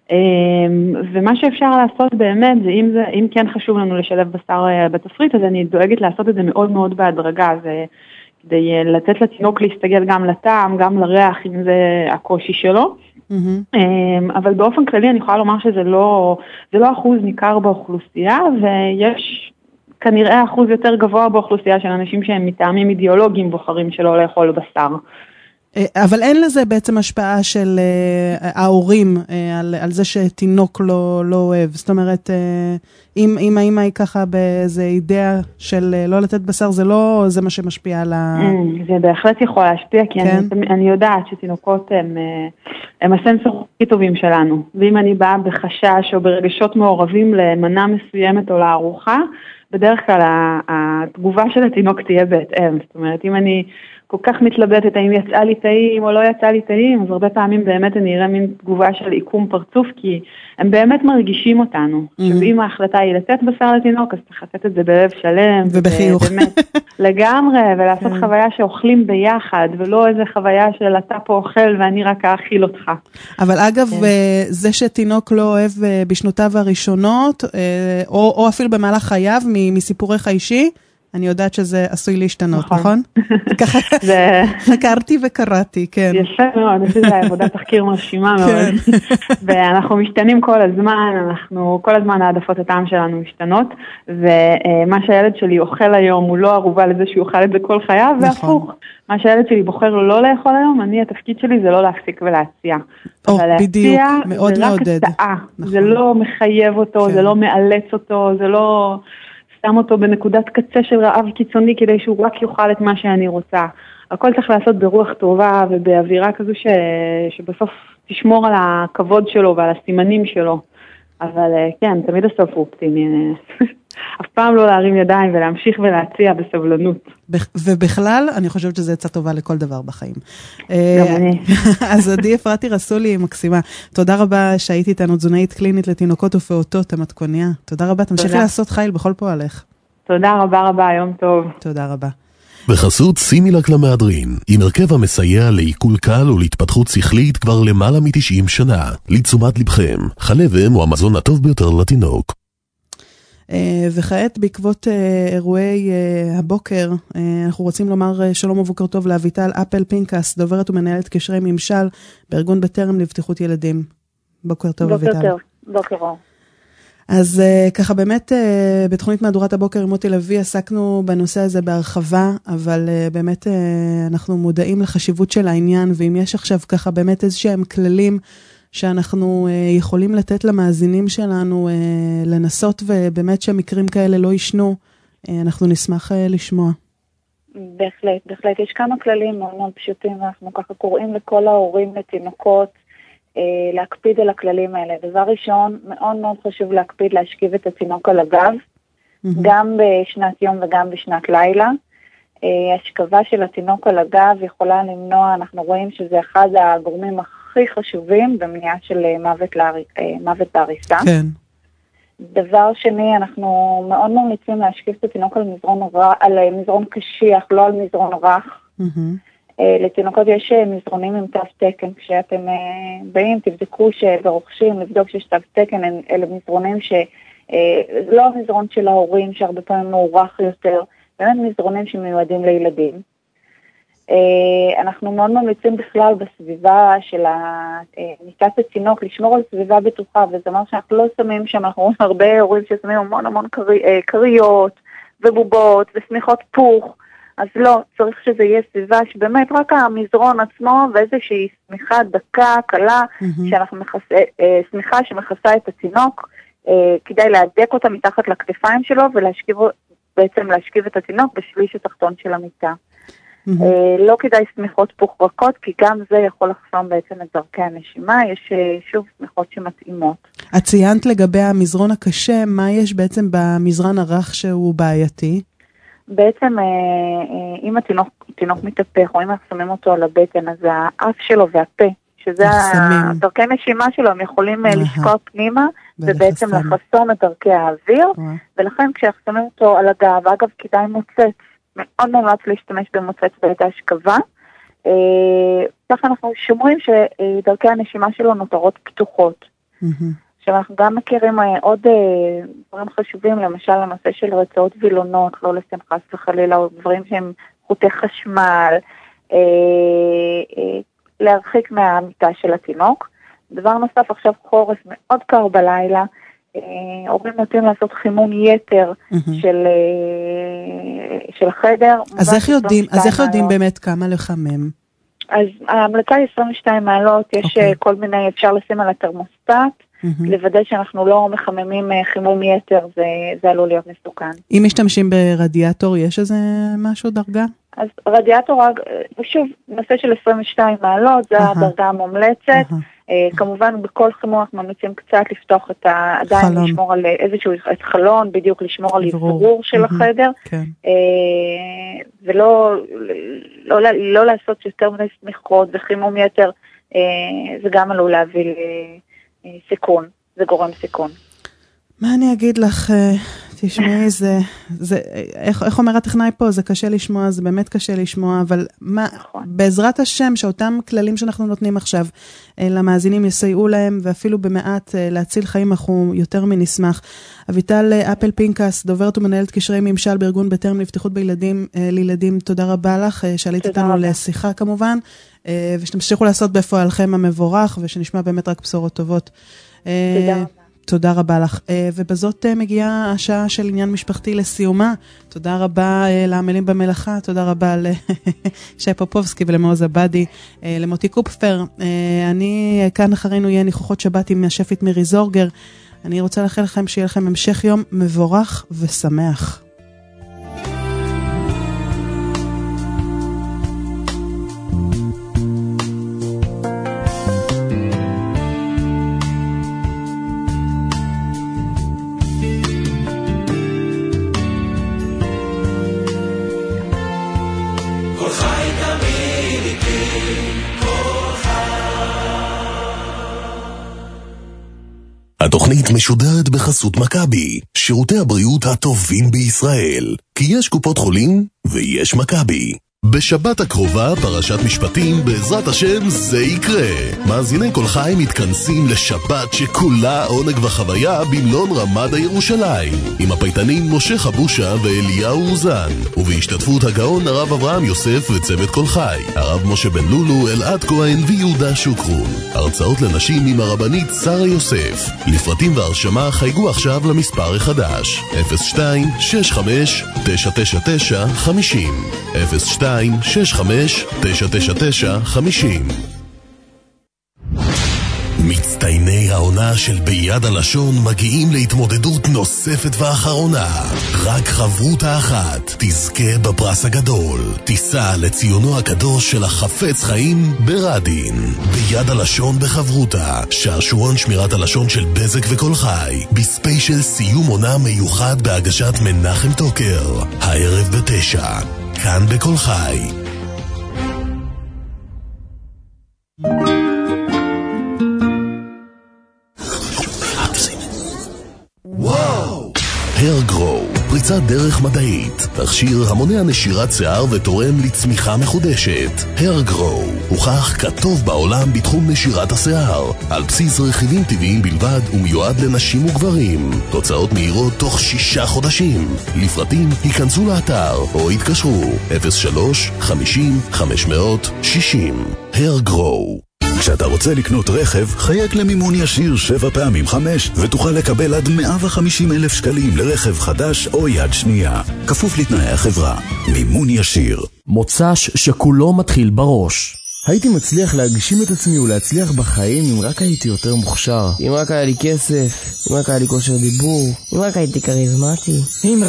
ומה שאפשר לעשות באמת, זה אם כן חשוב לנו לשלב בשר בתפריט, אז אני דואגת לעשות את זה מאוד מאוד בהדרגה, זה כדי לתת לתינוק להסתגל גם לטעם, גם לריח, אם זה הקושי שלו. אבל באופן כללי אני יכולה לומר שזה לא אחוז ניכר באוכלוסייה, ויש כנראה אחוז יותר גבוה באוכלוסייה של אנשים שהם מטעמים אידיאולוגיים בוחרים שלא לאכול בשר. אבל אין לזה בעצם השפעה של ההורים על זה שתינוק לא אוהב. זאת אומרת, אם האמא היא ככה באיזו אידאה של לא לתת בשר, זה לא זה מה שמשפיע על זה בהחלט יכול להשפיע, כי אני יודעת שתינוקות הם הסנסור הכי טובים שלנו. ואם אני באה בחשש או ברגשות מעורבים למנה מסוימת או לארוחה, בדרך כלל התגובה של התינוק תהיה בהתאם. זאת אומרת, אם אני כל כך מתלבטת האם יצאה לי טעים או לא יצאה לי טעים, אז הרבה פעמים באמת אני אראה מין תגובה של עיקום פרצוף, כי הם באמת מרגישים אותנו. שאם ההחלטה היא לתת בשר לתינוק, אז צריך לתת את זה בלב שלם. ובחיוך. באמת, לגמרי, ולעשות חוויה שאוכלים ביחד, ולא איזה חוויה של אתה פה אוכל ואני רק אאכיל אותך. אבל אגב, זה שתינוק לא אוהב בשנותיו הראשונות, או אפילו במהלך חייו, מסיפורך האישי, אני יודעת שזה עשוי להשתנות, נכון? ככה חקרתי וקראתי, כן. יפה מאוד, יש לזה עבודת תחקיר מרשימה מאוד. ואנחנו משתנים כל הזמן, כל הזמן העדפות הטעם שלנו משתנות, ומה שהילד שלי אוכל היום הוא לא ערובה לזה שהוא אוכל את זה כל חייו, והפוך. מה שהילד שלי בוחר לא לאכול היום, התפקיד שלי זה לא להפסיק ולהציע. אבל להציע זה רק הצעה, זה לא מחייב אותו, זה לא מאלץ אותו, זה לא שם אותו בנקודת קצה של רעב קיצוני כדי שהוא רק יאכל את מה שאני רוצה. הכל צריך לעשות ברוח טובה ובאווירה כזו שבסוף תשמור על הכבוד שלו ועל הסימנים שלו. אבל כן, תמיד הסוף הוא אופטימי. אף פעם לא להרים ידיים ולהמשיך ולהציע בסבלנות. ובכלל, אני חושבת שזה יצא טובה לכל דבר בחיים. גם אני. אז עדי אפרתי רסולי, מקסימה. תודה רבה שהיית איתנו, תזונאית קלינית לתינוקות ופעוטות, המתכוניה. תודה רבה, תמשיכי לעשות חיל בכל פועלך. תודה רבה, יום טוב. תודה רבה. בחסות סימילק למהדרין, עם הרכב המסייע לעיכול קל ולהתפתחות שכלית כבר למעלה מ-90 שנה. לתשומת לבכם, חלבם הוא המזון הטוב ביותר לתינוק. וכעת בעקבות אירועי הבוקר, אנחנו רוצים לומר שלום ובוקר טוב לאביטל אפל פינקס, דוברת ומנהלת קשרי ממשל בארגון בטרם לבטיחות ילדים. בוקר טוב אביטל. בוקר טוב. בוקר אור. אז ככה באמת בתוכנית מהדורת הבוקר עם מוטי לוי עסקנו בנושא הזה בהרחבה, אבל באמת אנחנו מודעים לחשיבות של העניין, ואם יש עכשיו ככה באמת איזשהם כללים שאנחנו יכולים לתת למאזינים שלנו לנסות ובאמת שהמקרים כאלה לא ישנו, אנחנו נשמח לשמוע. בהחלט, בהחלט. יש כמה כללים מאוד מאוד פשוטים, ואנחנו ככה קוראים לכל ההורים לתינוקות להקפיד על הכללים האלה. דבר ראשון, מאוד מאוד חשוב להקפיד להשכיב את התינוק על הגב, גם בשנת יום וגם בשנת לילה. השכבה של התינוק על הגב יכולה למנוע, אנחנו רואים שזה אחד הגורמים הכי חשובים במניעה של מוות בעריסה. כן. דבר שני, אנחנו מאוד ממליצים להשכיב את התינוק על מזרון קשיח, לא על מזרון רך. לתינוקות יש מזרונים עם תו תקן. כשאתם באים, תבדקו ורוכשים, לבדוק שיש תו תקן, אלה מזרונים לא המזרון של ההורים, שהרבה פעמים מוערך יותר, באמת מזרונים שמיועדים לילדים. אנחנו מאוד ממליצים בכלל בסביבה של מיטת התינוק, לשמור על סביבה בטוחה, וזה אומר שאנחנו לא שמים שם, אנחנו רואים הרבה הורים ששמים המון קריות ובובות וסמיכות פוך, אז לא, צריך שזה יהיה סביבה שבאמת רק המזרון עצמו ואיזושהי סמיכה דקה, קלה, סמיכה שמכסה את התינוק, כדאי להדק אותה מתחת לכתפיים שלו ולהשכיב את התינוק בשליש התחתון של המיטה. לא כדאי סמיכות פוך רכות, כי גם זה יכול לחסום בעצם את דרכי הנשימה. יש שוב סמיכות שמתאימות. את ציינת לגבי המזרון הקשה, מה יש בעצם במזרן הרך שהוא בעייתי? בעצם אם התינוק מתהפך, או אם אנחנו שמים אותו על הבטן, אז האף שלו והפה, שזה דרכי נשימה שלו, הם יכולים לשקוע פנימה, ובעצם לחסום את דרכי האוויר, ולכן כשאנחנו שמים אותו על הגב, אגב כדאי מוצץ, מאוד מומלץ להשתמש במוצץ בעת ההשכבה. כך אנחנו שומרים שדרכי הנשימה שלו נותרות פתוחות. עכשיו אנחנו גם מכירים עוד דברים חשובים, למשל הנושא של רצועות וילונות, לא לשים חס וחלילה, או דברים שהם חוטי חשמל, להרחיק מהמיטה של התינוק. דבר נוסף, עכשיו חורף מאוד קר בלילה, הורים נוטים לעשות חימום יתר של החדר. אז איך יודעים באמת כמה לחמם? אז ההמלצה היא 22 מעלות, יש כל מיני, אפשר לשים על התרמוסטט, לוודא שאנחנו לא מחממים חימום יתר, זה עלול להיות מסוכן. אם משתמשים ברדיאטור, יש איזה משהו דרגה? אז רדיאטור, ושוב, נושא של 22 מעלות, זה הדרגה המומלצת. כמובן בכל חימום אנחנו ממליצים קצת לפתוח את עדיין לשמור על איזשהו חלון, בדיוק לשמור על אוורור של החדר, ולא לעשות יותר מדי סמיכות וחימום יתר, זה גם עלול להביא סיכון, זה גורם סיכון. מה אני אגיד לך, תשמעי, איך אומר הטכנאי פה, זה קשה לשמוע, זה באמת קשה לשמוע, אבל בעזרת השם, שאותם כללים שאנחנו נותנים עכשיו, למאזינים יסייעו להם, ואפילו במעט להציל חיים, אנחנו יותר מנשמח. אביטל אפל פינקס, דוברת ומנהלת קשרי ממשל בארגון בטרם לבטיחות לילדים, תודה רבה לך, שעלית איתנו לשיחה כמובן, ושתמשיכו לעשות בפועלכם המבורך, ושנשמע באמת רק בשורות טובות. תודה רבה. תודה רבה לך, ובזאת מגיעה השעה של עניין משפחתי לסיומה. תודה רבה לעמלים במלאכה, תודה רבה לשי פופובסקי ולמעוז עבדי, למוטי קופפר. אני כאן אחרינו יהיה ניחוחות שבת עם השפית מירי זורגר. אני רוצה לאחל לכם שיהיה לכם המשך יום מבורך ושמח. התוכנית משודרת בחסות מכבי, שירותי הבריאות הטובים בישראל, כי יש קופות חולים ויש מכבי. בשבת הקרובה פרשת משפטים, בעזרת השם זה יקרה. מאזיני כל חי מתכנסים לשבת שכולה עונג וחוויה במלון רמדה ירושלים, עם הפייטנים משה חבושה ואליהו אוזן, ובהשתתפות הגאון הרב אברהם יוסף וצוות כל חי, הרב משה בן לולו, אלעד כהן ויהודה שוקרון. הרצאות לנשים עם הרבנית שרה יוסף. לפרטים והרשמה חייגו עכשיו למספר החדש 02-65-999-50 02-65-999-50. מצטייני העונה של ביד הלשון מגיעים להתמודדות נוספת ואחרונה. רק חברותה אחת תזכה בפרס הגדול. תיסע לציונו הקדוש של החפץ חיים ברדין. ביד הלשון בחברותה, שעשועון שמירת הלשון של בזק וכל חי, בספיישל סיום עונה מיוחד בהגשת מנחם טוקר, הערב ב9, כאן בכל חי. וואו! Hair Grow, פריצת דרך מדעית, תכשיר המונע נשירת שיער ותורם לצמיחה מחודשת. Hair Grow הוכח כטוב בעולם בתחום נשירת השיער, על בסיס רכיבים טבעיים בלבד ומיועד לנשים וגברים. תוצאות מהירות תוך 6 חודשים. לפרטים היכנסו לאתר או התקשרו 03-50-560. Hair Grow. כשאתה רוצה לקנות רכב, חייג למימון ישיר 7 פעמים 5 ותוכל לקבל עד 150,000 שקלים לרכב חדש או יד שנייה. כפוף לתנאי החברה. מימון ישיר. מוצ"ש שכולו מתחיל בראש. הייתי מצליח להגשים את עצמי ולהצליח בחיים אם רק הייתי יותר מוכשר. אם רק היה לי כסף, אם רק היה לי כושר דיבור, אם רק הייתי קריזמטי. אם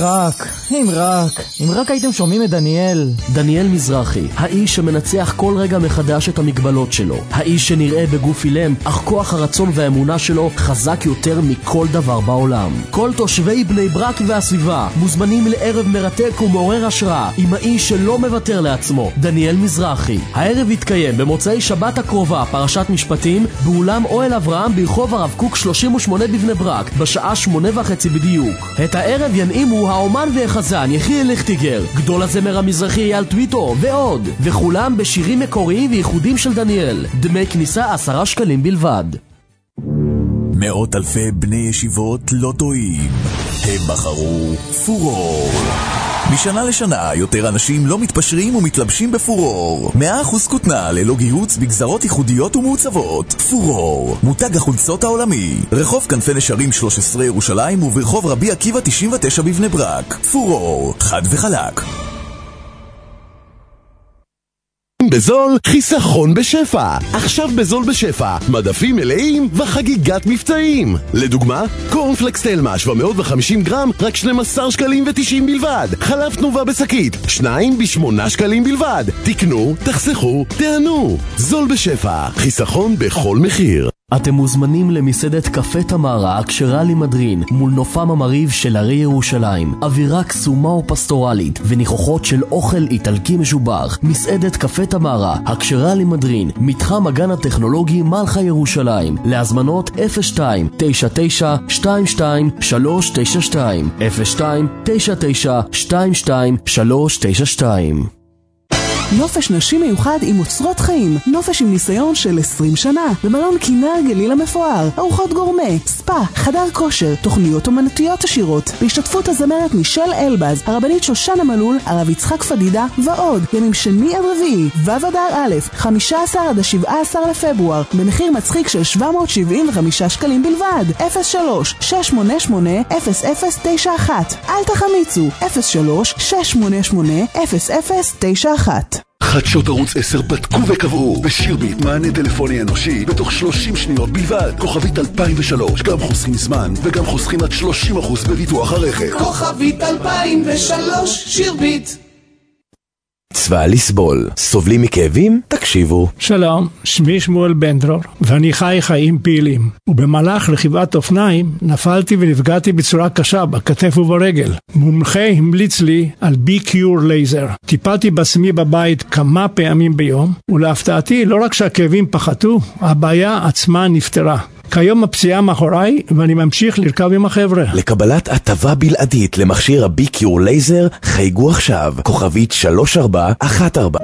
רק הייתם שומעים את דניאל. דניאל מזרחי, האיש שמנצח כל רגע מחדש את המגבלות שלו. האיש שנראה בגוף אילם, אך כוח הרצון והאמונה שלו חזק יותר מכל דבר בעולם. כל תושבי בני ברק והסביבה מוזמנים לערב מרתק ומעורר השראה עם האיש שלא מוותר לעצמו, דניאל מזרחי. הערב יתקיים במוצאי שבת הקרובה פרשת משפטים באולם אוהל אברהם ברחוב הרב קוק 38 בבני ברק בשעה 8:30 בדיוק. את הערב ינעימו האומן והחזן יחיאל ליכטיגר, גדול הזמר המזרחי אייל טוויטו ועוד, וכולם בשירים מקוריים וייחודים של דניאל. דמי כניסה 10 שקלים בלבד. מאות אלפי בני ישיבות לא טועים, הם בחרו פורור. משנה לשנה יותר אנשים לא מתפשרים ומתלבשים בפורור. 100% כותנה ללא גיהוץ בגזרות ייחודיות ומעוצבות. פורור, מותג החולצות העולמי. רחוב כנפי נשרים 13 ירושלים וברחוב רבי עקיבא 99 בבני ברק. פורור, חד וחלק. בזול, חיסכון בשפע. עכשיו בזול בשפע, מדפים מלאים וחגיגת מבצעים. לדוגמה, קורנפלקס תלמה 750 גרם, רק 12 שקלים ו90 בלבד. חלב תנובה בשקית, 2 ב8 שקלים בלבד. תקנו, תחסכו, תענו. זול בשפע, חיסכון בכל מחיר. אתם מוזמנים למסעדת קפה תמרה הכשרה למדרין מול נופם המריב של הרי ירושלים. אווירה קסומה ופסטורלית וניחוחות של אוכל איטלקי משובח. מסעדת קפה תמרה הכשרה למדרין, מתחם הגן הטכנולוגי מלכה ירושלים. להזמנות 02-99-22-392 02-99-22-392. נופש נשי מיוחד עם אוצרות חיים, נופש עם ניסיון של 20 שנה, במלון כינר גליל המפואר, ארוחות גורמה, ספה, חדר כושר, תוכניות אומנותיות עשירות, בהשתתפות הזמרת מישל אלבז, הרבנית שושנה מלול, הרב יצחק פדידה ועוד, ימים שני עד רביעי, ו' אדר א', 15 עד 17 לפברואר, במחיר מצחיק של 775 שקלים בלבד. 03-688-0091. אל תחמיצו, 03-688-0091. חדשות ערוץ 10 בדקו וקבעו בשירביט מענה טלפוני אנושי בתוך 30 שניות בלבד. כוכבית 2003, גם חוסכים זמן וגם חוסכים עד 30% בביטוח הרכב. כוכבית 2003, שירביט. צבא לסבול. סובלים מכאבים? תקשיבו. שלום, שמי שמואל בן דרור, ואני חי חיים פעילים. ובמהלך רכיבת אופניים נפלתי ונפגעתי בצורה קשה בכתף וברגל. מומחה המליץ לי על B-Cure לייזר. טיפלתי בעצמי בבית כמה פעמים ביום, ולהפתעתי לא רק שהכאבים פחתו, הבעיה עצמה נפתרה. כיום הפציעה מאחוריי ואני ממשיך לרכב עם החבר'ה. לקבלת הטבה בלעדית למכשיר הביקיור לייזר, חייגו עכשיו, כוכבית 3414.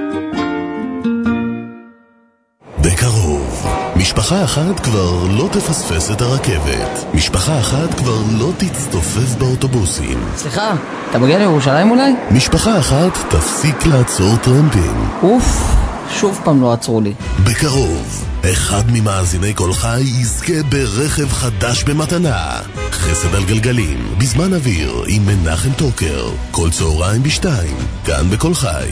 בקרוב, משפחה אחת כבר לא תפספס את הרכבת. משפחה אחת כבר לא תצטופף באוטובוסים. סליחה, אתה מגיע לירושלים אולי? משפחה אחת תפסיק לעצור טרמפים. אוף, שוב פעם לא עצרו לי. בקרוב, אחד ממאזיני כל חי יזכה ברכב חדש במתנה. חסד על גלגלים, בזמן אוויר, עם מנחם טוקר. כל צהריים ב2, כאן בכל חי.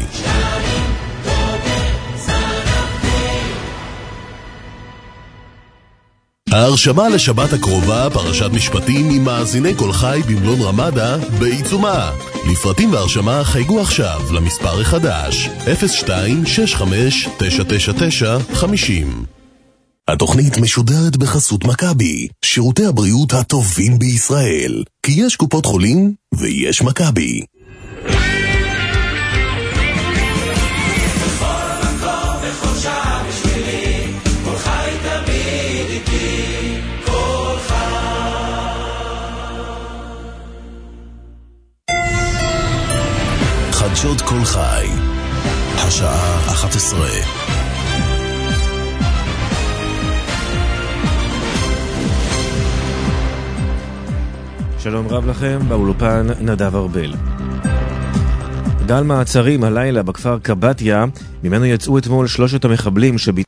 ההרשמה לשבת הקרובה, פרשת משפטים עם מאזיני כל חי במלון רמדה, בעיצומה. לפרטים והרשמה חייגו עכשיו למספר החדש 02-65-999-50. התוכנית משודרת בחסות מכבי, שירותי הבריאות הטובים בישראל, כי יש קופות חולים ויש מכבי. חדשות כל חי, השעה 11. שלום רב לכם, באולפן נדב ארבל. גל מעצרים הלילה בכפר קבטיה, ממנו יצאו אתמול 3 המחבלים